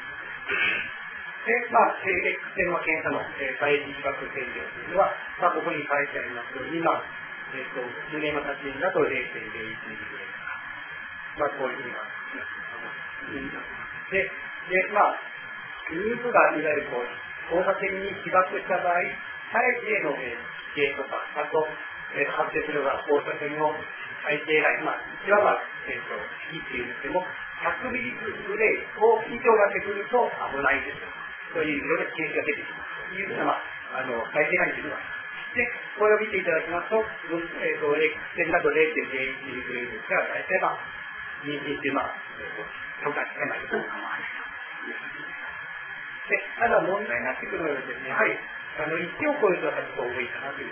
で、まあ、X 線の検査の第一比較線量というのは、まあ、ここに書いてありますように、まあ、えっと、胸の写真だと れいてんぜろいち ミリグラムとか、まあ、こういうふうになっています。で、で、まあ、ニュースがいわゆるこう、放射線に被爆した場合、最低の規定とか、あと、えー、発生するのが放射線の最低ライン、まあ、いわば、えっと、比っていうんですけども、ひゃくミリグレーを以上が出てくると危ないんですよ。そういういろんなケースが出てきますというのは、まあ、あの最低ラインというのがあります。で、これを見ていただきますと、えーと、X 線だと れいてんぜろいち ミリグレーですから、大体まあ、妊娠っていう、まあ、許可してないと構わないという感じです。で、ただ問題になってくるのはですね、やはり、あの、一定を超えるとはちょっと多いかなというふうに考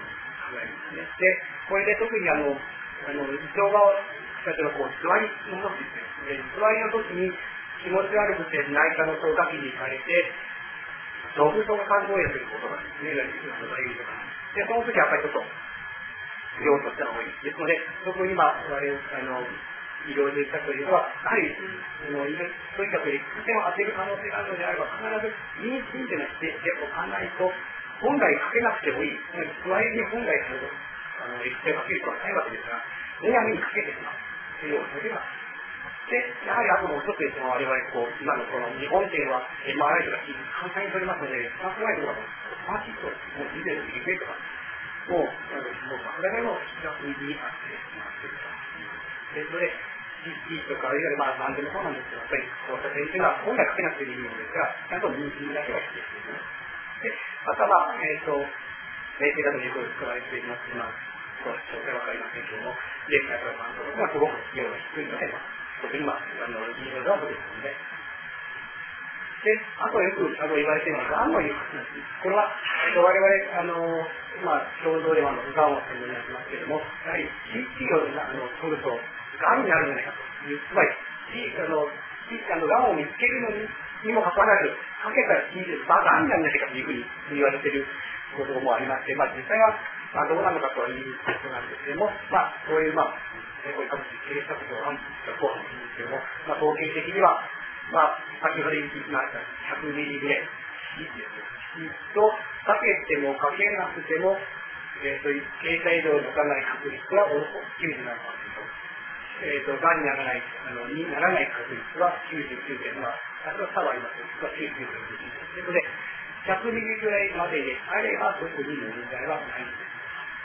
がありますね。で、これで特にあの、あの、胃腸が、例えばこう、座りの時ですね、座りの時に気持ち悪くて内科の消化器に行かれて、ドブソが肝動炎することがですね、で、その時はやっぱりちょっと、用とした方がいい。ですので、特に今、我々、あの、医療従事者というのは、やはり、あの、そういったときに、癖を当てる可能性があるのであれば、必ず妊娠というのをしておかないと、本来かけなくてもいい。つまり、座りに本来あの、液体をかけることはないわけですが、むやみにかけてしまう。というようなことが。で、やはりあともう一つですね、我々、こう、今のこの日本っていうのは、エムアールアイ とか簡単に取りますので、スタンプライトとか、パーシット、もうビデオでリクエとか、もう、あの、もう、それの比較にあってしまっていると。で、それで、シーティー とか、いわゆるまあ何でもそうなんですけど、やっぱりこうした点というのは本来かけなくていいものですが、ちゃんと妊娠だけはしている。で、または、えっ、ー、と、冷静だということで使われていますが、まあ、詳細わかりませんけども、冷静だというのはすごく量が低いので、まあ、特にまあ、あの、いいのではですので、で、あとよくあの言われているのは、がんのいう話です。これは、えっと、我々、あの、まあ、共同では、がんを専門にやってますけれども、やはり シーティー をあの取ると、がんになるんじゃないかという、つまり、あの、あのがんを見つけるのに、にもかかわらず、かけたら シーティー ががんになるんじゃないかというふうに言われていることもありまして、まあ、実際は、まあ、どうなのかとはいうことなんですけれども、まあ、そういう、まあ、こういう形で実験したことがこうなんですけれども、まあ、統計的には、まあ、先ほど言いましたひゃくミリぐらい、シーとかけてもかけなくても、えー、そういう携帯量のかない確率はおよそきゅうじゅうななパーセント。えーと、がんにならない、あの、にならない確率は きゅうじゅうきゅうてんなな、あれは差はありますが、きゅうじゅうきゅうてんきゅうということで、ひゃくミリぐらいまでであれば、特に問題はないんです。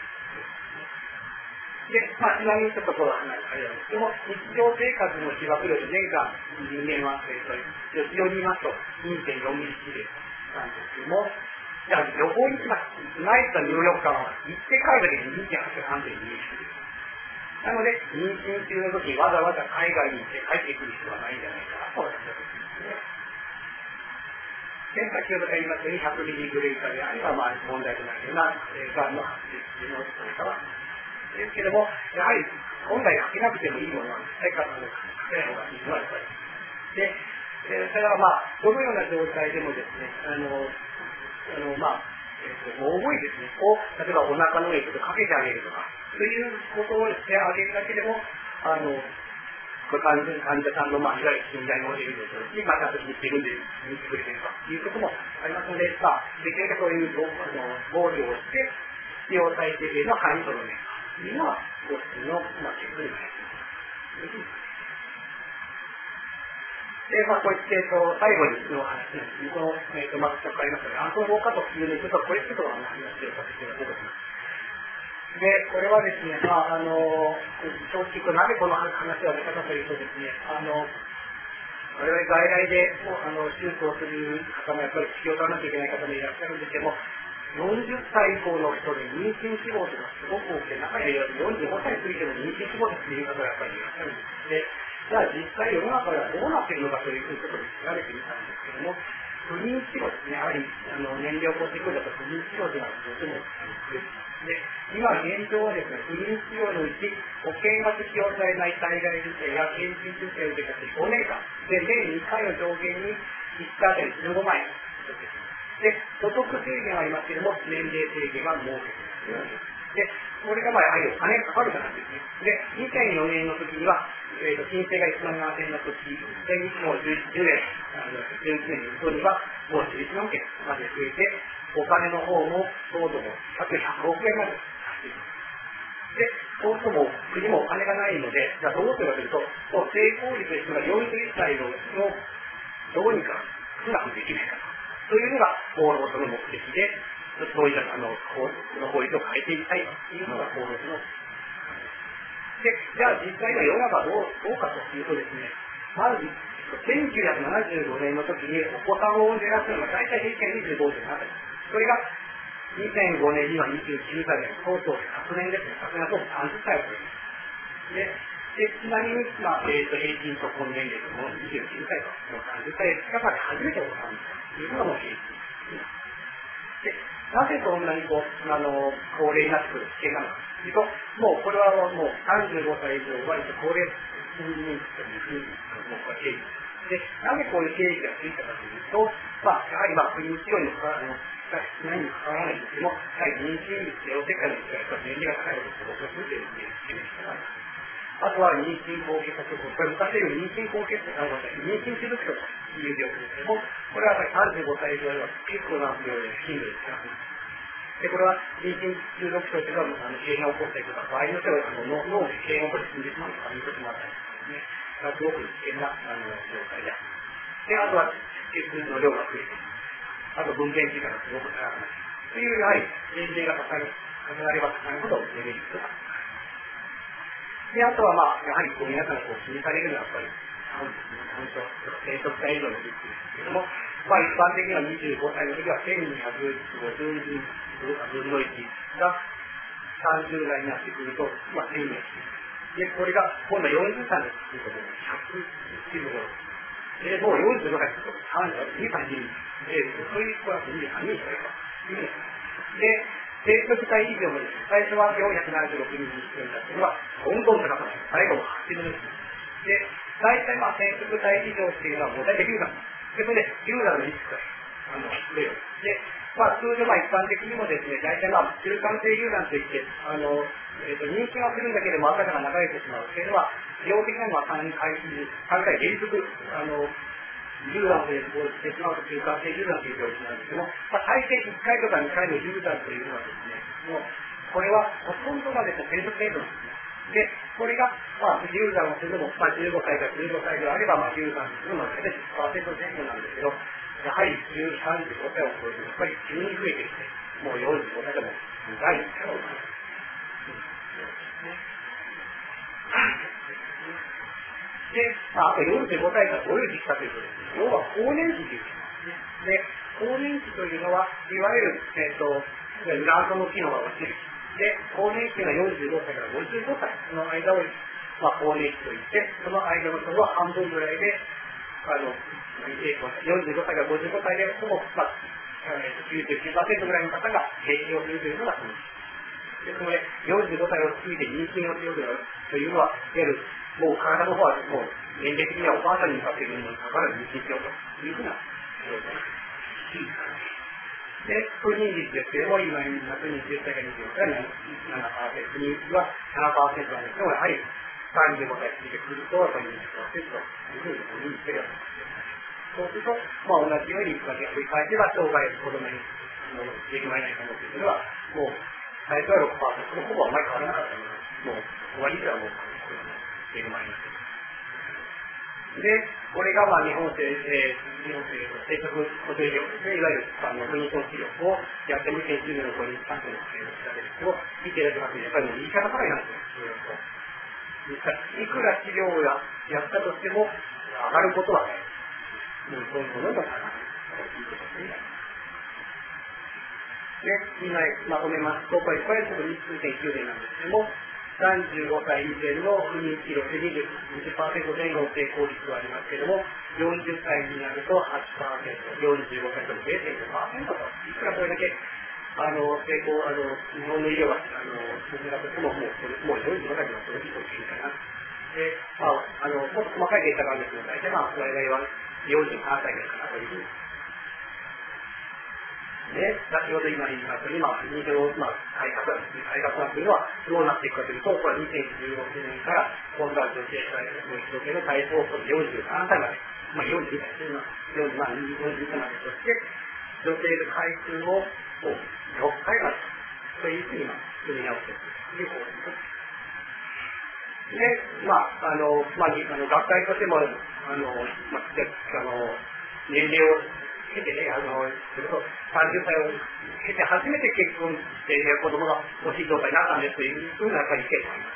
で、まあ、ちなみにちょっとこれは離れあれなんですけども、日常生活の被爆量で年間人間は、えー、と女子用に言いますと にてんよんミリシーベルなんですけども、じゃあ旅行に行きます。前言った入浴感は行って帰るだけで にてんはち さんてんにミリシーベル。なので、妊娠中の時わざわざ海外に行って帰ってくる必要はないんじゃないかなと私は思いますね。で、先ほど言いましたようにひゃくミリグレ以下であれば、まあ、問題となるような、えー、がんの発生のそれからですけども、やはり本来かけなくてもいいものは実際からかけない方がいいのはやっぱり。で、えー、それはまあ、どのような状態でもですね、あの、あのまあ、えー、と重いですね、こう、例えばお腹の上にちょっとかけてあげるとか、そういうことをしてあげるだけでも、あの、患者さんの、まあ、いわゆる信頼も得るですし、また私に自分で見てくれてるということもありますので、まあ、できるだけそういう防御をして、必要最低限の範囲とのね、というのは、ご質の、まあ、結果になります。で、まあ、こういって、えっと、最後にの話なんですけど、この、えっと、まあ、分かりましたね。暗号化というのに、ちょっとこれちょっと話をさせていただきます。で、これはですね、まあ、あの、正直、なぜこの話が出たかというとですね、あの、我々外来で、あの、手術をする方もやっぱり気を取らなきゃいけない方もいらっしゃるんですけども、よんじゅっさい以降の人で妊娠希望というのがすごく多くて、中にはよんじゅうごさい過ぎても妊娠希望という方がやっぱりいらっしゃるんです。で、じゃあ実際世の中ではどうなっているのかというふうにちょっと調べてみたんですけども、不妊治療ですね、やはりあの年齢を越してくると不妊治療というのはとても苦しい。で、今現状はですね、不妊治療のうち保険が適用されない体外受精や検診受精を受けた人ごねんかんで年にかいの上限にいちかいあたりじゅうごまんえんで、所得制限はありますけれども、年齢制限は設けています。で、これがまあやはりお金がかかるからですね。で、にせんよねんの時には、えー、と申請がいちまんななせんの時で、もうじゅうねん、あのじゅういちねんの後にはもうじゅういちまんけんまで増えて、お金の方も相当も約ひゃくおくえんまで達しています。で、そうするともう国もお金がないので、じゃあどうするかというと、もう成功率というのがよんじゅういっさいのどうにか少なくできないかというのが厚労省の目的で、そういったあの法律を変えていきたいというのが厚労省の。で、じゃあ実際の世の中はどうどうかというとですね、まずせんきゅうひゃくななじゅうごねんの時にお子さんを産んでいらっしゃるのが大体平均にじゅうごてんななさい。それがにせんごねんにはにじゅうきゅうさいで、とうとう昨年ですね、昨年はそうさんじゅっさいを超えます。で、でちなみに、まあえー、と平均と婚年齢もにじゅうきゅうさいと、もうさんじゅっさい近くまで初めてお子さんというのがもう平均です。で、 なぜそんなにこうあの高齢になってくる危険なのかというと、もうこれはもうさんじゅうごさい以上は高齢認知というふうに僕は定義で、なぜこういう定義がついたかというと、まあ、やはりまあ不妊治療にかかわらないにかかわらないんですけども、やはり妊娠率でおせっかいの人は年齢が高いことを僕はするという定義があります。あとは妊娠高血圧症、これ昔でいう妊娠高血圧症、妊娠中毒症という病気ですけども、これはやっぱりさんじゅうごさい以上は結構な病で頻度ですから、でこれは妊娠中毒症というのはあの肺炎を起こしたりとか、場合によってはあの脳で肺炎を起こして死んでしまうとかいうこともあったりですね、すごく危険なあの状態である。で、あとは出血の量が増えている。あと分娩時間がすごく長くなる。というやはり年齢が重なれば重なるほどデメリットがある。で、あとはまあ、やはりこう皆さんがこう気にされるのはやっぱり、生殖体以上のリスクですけれども、まあ一般的にはにじゅうごさいの時はせんにひゃくごじゅうにぶんのいちがさんじゅうだいになってくると、まあせんにん。で、これが今度はよんじゅっさいのということで、ひゃくきゅうじゅうご。で、もうよんじゅうごさいとさんじゅうに、さんじゅうに。で、そういう人はにじゅうさんにんしかいないというで、生殖体以上もですね、最初はよんひゃくななじゅうろくにんに必要になっているのは、どんどん高くなる。最後ははちぶんのいち。で、大体まあ生殖体以上っていうのはもう大体流産。で、それで流産のリスクがあの増える。で、まあ通常まあ一般的にもですね、大体まあ中間性流産といって、あの、えっ、ー、と、妊娠はするんだけれども赤ちゃんが流れてしまうっていうのは、量的にはさんかい、さんかい連続、あの、流産でしてしまうと中間性流産という病気なんですけども、まあ、大抵いっかいとかにかいの流産というのはですね、もうこれはほとんどがですね、生殖程度なんですね。で、これが、まあ、流産をするのも、まあ、じゅうごさいからじゅうごさいであれば、まあ、流産するのは大体じゅっパーセント前後なんですけど、やはりさんじゅうごさいを超えて、やっぱり急に増えてきて、もうよんじゅうごさいでも第一回を生まれる。で、まあ、あとよんじゅうごさいからどういう時期かというとですね、要は更年期という時期ですね。で、更年期というのは、いわゆる、えっ、ー、と、卵巣の機能が落ちる。で、更年期がよんじゅうごさいからごじゅうごさいの間を、まあ、更年期といって、その間の人は半分ぐらいで、あの、よんじゅうごさいからごじゅうごさいで、ほぼ、まあ、きゅうじゅうきゅうパーセントぐらいの方が平均をするというのがその時期。で、そのね、よんじゅうごさいを過ぎて妊娠をしようというのは、いわゆる、もう体の方はもう年齢的にはおばあさんに向かっているにもかかわらず妊娠しようというふうな状態で、不妊率ですけれども、今、夏にじゅっさいからにじゅうごさいが ななパーセント、不妊率は ななパーセントなんですけども、やはりさんじゅうごさい過ぎてくると、やっぱりにじゅっパーセントというふうに不妊率がやってます。そうすると、まあ、同じように繰り返せば、生涯子供にできまえない可能性というのは、もう、最初は ろくパーセント、ほぼあまり変わらなかったので、もう、終わりではもう、できまえない。で、これがまあ日本生、えー、日本生生殖補助医療ですね、いわゆるあの不妊治療をやってにせんじゅうねんのこれにさんねんの調べですけど、見ていただきますと、やっぱりもう言い方からなんですよ、いくら治療を や, やったとしても上がることはない。もうそういうものが上がるということですね。で、今まとめますと、これ、これちょっとにてんきゅうねんなんですけども、さんじゅうごさい以前の不妊治療で にじゅっパーセント 前後の成功率がありますけれども、よんじゅっさいになると はちパーセント、よんじゅうごさいと ゼロてんごパーセント と、いくらこれだけあの成功、あの日本の医療があの進んだとしても、もうもうよんじゅうごさいではそれ以上いいかな。で、まあ、あのもっと細かいデータがあるんですけど、大体まあ、我々はよんじゅうさんさいぐらいかなというふうに。で、先ほど今言いましたように、まあ、認証、まあ、改革なんですね。改革なんていうのはどうなっていくかというと、これはにせんじゅうろくねんから今度は女性女性の対象をよんじゅうさんさいまで、まあ、よんじゅう代というのは、よんじゅう、まあ、よんじゅうさいまでとして、女性の回数をろっかいまでというふうに、まあ、組み直していくという方法です。で、まあ、あの、まあ、あの学会としても、あの、まあ、あの年齢を経てね、あの、するとさんじゅっさいを経て初めて結婚して子供が欲しい状態になったんですというふうなやっぱり意見があります。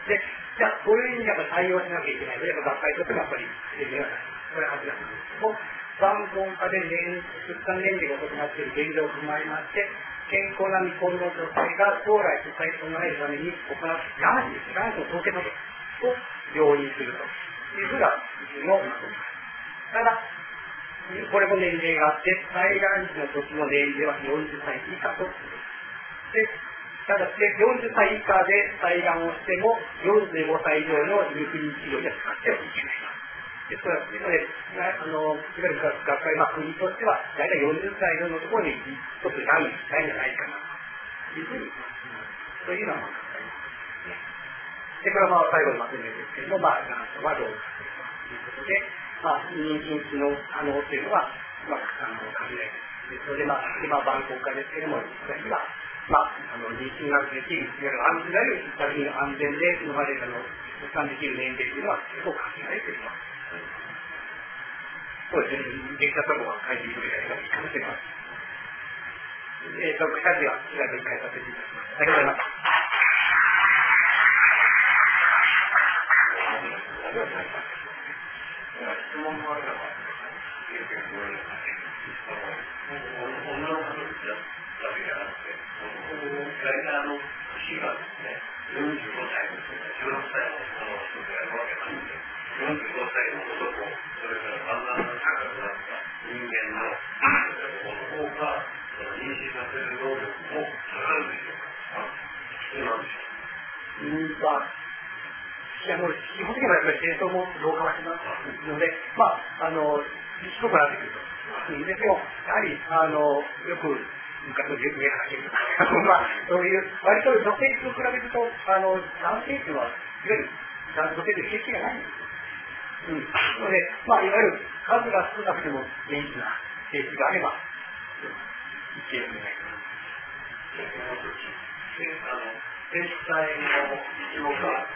で、じゃあそういう意味でやっぱり対応しなきゃいけないので、やっぱ学会としてもやっぱりできない。これははずなんですけども、晩婚化で年出産年齢が遅くなっている現状を踏まえまして、健康な未婚の女性が将来出産に備えるために行うがんです。がんの凍結を容認するというふうな基準を行っています。ただ、 これも年齢があって、採卵時の時の年齢はよんじゅっさい以下とする。で、ただしよんじゅっさい以下で採卵をしても、よんじゅうごさい以上の妊娠治療には使ってはいけない。ですから、それで、あの、いわゆる学会、まあ、国としては、大体よんじゅっさい以上のところに一つダウンしたいんじゃないかな、というふうに、そういうのは考えますね。で、これはまあ、最後にまとめるんですけれども、まあ、卵子はどうかということで、まあ、妊娠期の可能というのは、まあ、あの、考える。それで、まあ、今、万国化ですけれども、実際には、まあ、あの、妊娠ができる、いわゆる安全である、一般安全で生まれたの、出産できる年齢というのは、結構限られています。そうですね、できたところは書いていただければいいかもしれません。えっと、くしゃみは、ちらっと一回させていただきます。ありがとうございます。 質問があれば、女の方ですよ、だけじゃなくて、大体あの、年がですね、よんじゅうごさいの人がじゅうろくさいの人であるわけなんで、よんじゅうごさいの男、それからだんだん高くなった人間の、この方が、妊娠させる能力も下がるでしょうか。そうなんでしょう。 うん、まあ、いやもう基本的にはやっぱり戦争も老化はしますので、まあ、あの、低くなってくると。ですよ、やはり、あの、よく、昔の上から聞くまあ、そういう、割と女性と比べると、あの、男性っていうのは、いわゆる、女性という景気がないんですよ。うん。なので、まあ、いわゆる、数が少なくても元気な景気があれば、いけるんじゃないかな。 あの、実際の一目が、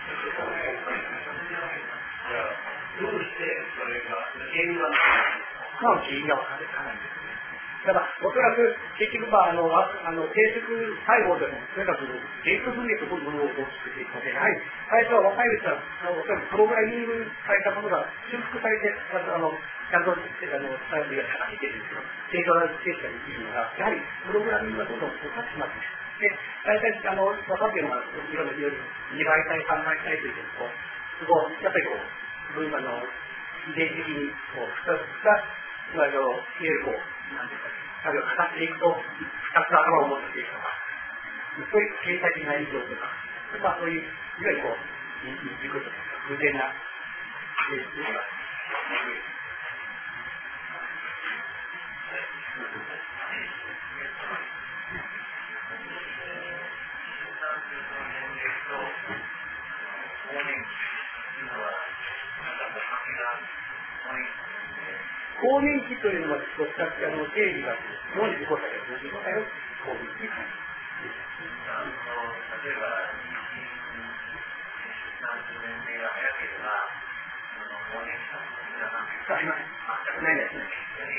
どうしてそれが原因なんですか？ まあ、原因が分かないんですね。ただ、おそらく、結局、まあ、あの、あの、生殖細胞でも、とにかく、ゲート分裂というものを大きくしていくので、やはり、最初は若いうちは、おそらくプログラミングされたものが修復されて、あの、ちゃんと、あの、細胞が高いてるんですけど、正常な精子ができるのが、やはり、プログラミングがどんどんおかしくなってきます。で、大体、あの、分かっているのは、いろいろ、いろいろ、にばい体、さんばい体というと、すごい、やっぱりこう、分あの、遺伝的に、こう、ふたつ、いわゆる、いわゆるこう、なんていうか、あるいは語っていくと、二つ頭を持っていくとか、そういう経済的な影響とか、まあそういう、いわゆるこう、軸とか、偶然な、えー、というのが、更年期というのは、どっちかというと、定義がよんじゅうごさいからよんじゅうごさいを更年期に感じる。 例えば、何十年齢が早ければ、更年期の時がなくて、 あります。ないですね。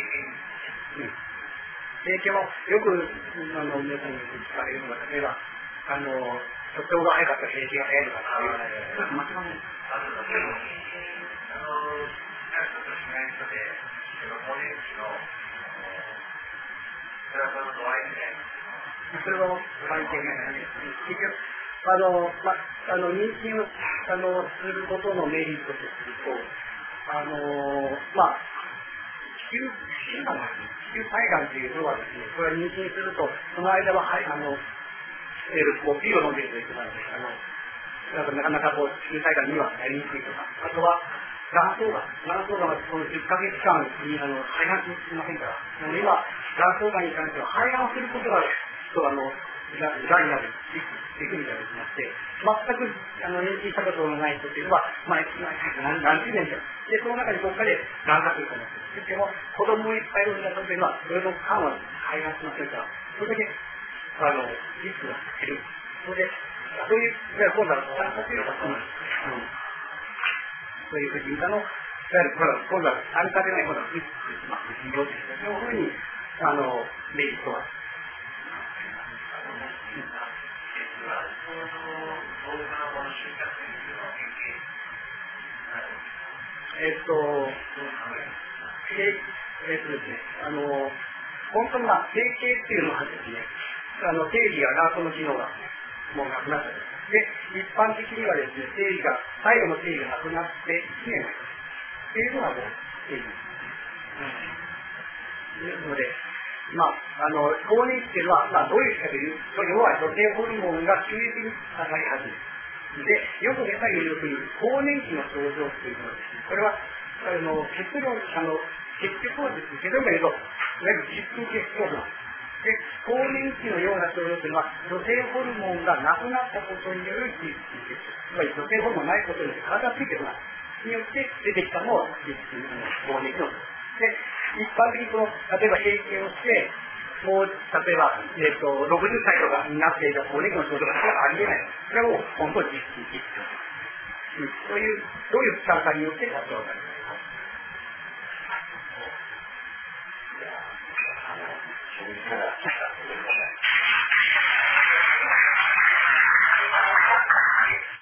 影響は、よく、あの、皆さんに聞かれるのが、例えば、あの、卒業が早かったら平気が早いとか、そういう、間違いない。 あの、例えば、あの、大したとしない人で、更年期の、辛さの度合いみたいな。 それは関係ないですね。結局、あの、ま、あの、妊娠を、あの、することのメリットとすると、あの、まあ、子宮、子宮がん、子宮体がんというのはですね、これは妊娠すると、その間は、はい、あの、えー、こう、ピルを飲んでいるということなので、あの、なかなかこう、子宮体がんにはなりにくいとか、あとは、卵巣がん、卵巣がんはこのじゅっかげつかんに、あの、排卵しませんから、今、卵巣がんに関しては排卵することが、と、あの、がんになるテクニカルになって、全く、あの、妊娠したことのない人っていうのは、まあ、何、何十年か。で、その中にどっかでがんが来ると思うんです。ですけども、子供をいっぱい産んだというのは、それの間は排卵しませんから、それだけ、あの、リスクが減る。それで、そういう、今度は、そういう婦人科の、いわゆる、今度は、参加でない、今度は、リスクします。医療的な、そういうふうに、あの、メリットは、えっと、ええっとですね、あの、本当にまあ、定型っていうのはですね、あの、定義が卵巣の機能がもうなくなったです。で、一般的にはですね、定義が、最後の定義がなくなっていちねんっていうのがもう定義です。 ので、まあ、あの更年期っていうのは、まあ、どういうかというと、要は女性ホルモンが急激に下がり始める。で、よくやっぱりよく言う更年期の症状というのはですね、これはあの結論あの結局はですね、結論が言うと、いわゆる疾風血症なんです。で、更年期のような症状というのは、女性ホルモンがなくなったことによる疾風血症。つまり女性ホルモンがないことによって体がついてこない。によって出てきたのを疾風更年期の症状。で、一般的にこの例えば閉経をして、もう例えば、えー、とろくじゅっさいとかになっていた更年期の症状がありえない。それはもう本当に疾風血症。うん、そういう、どういう期間かによって発症されます。 初日から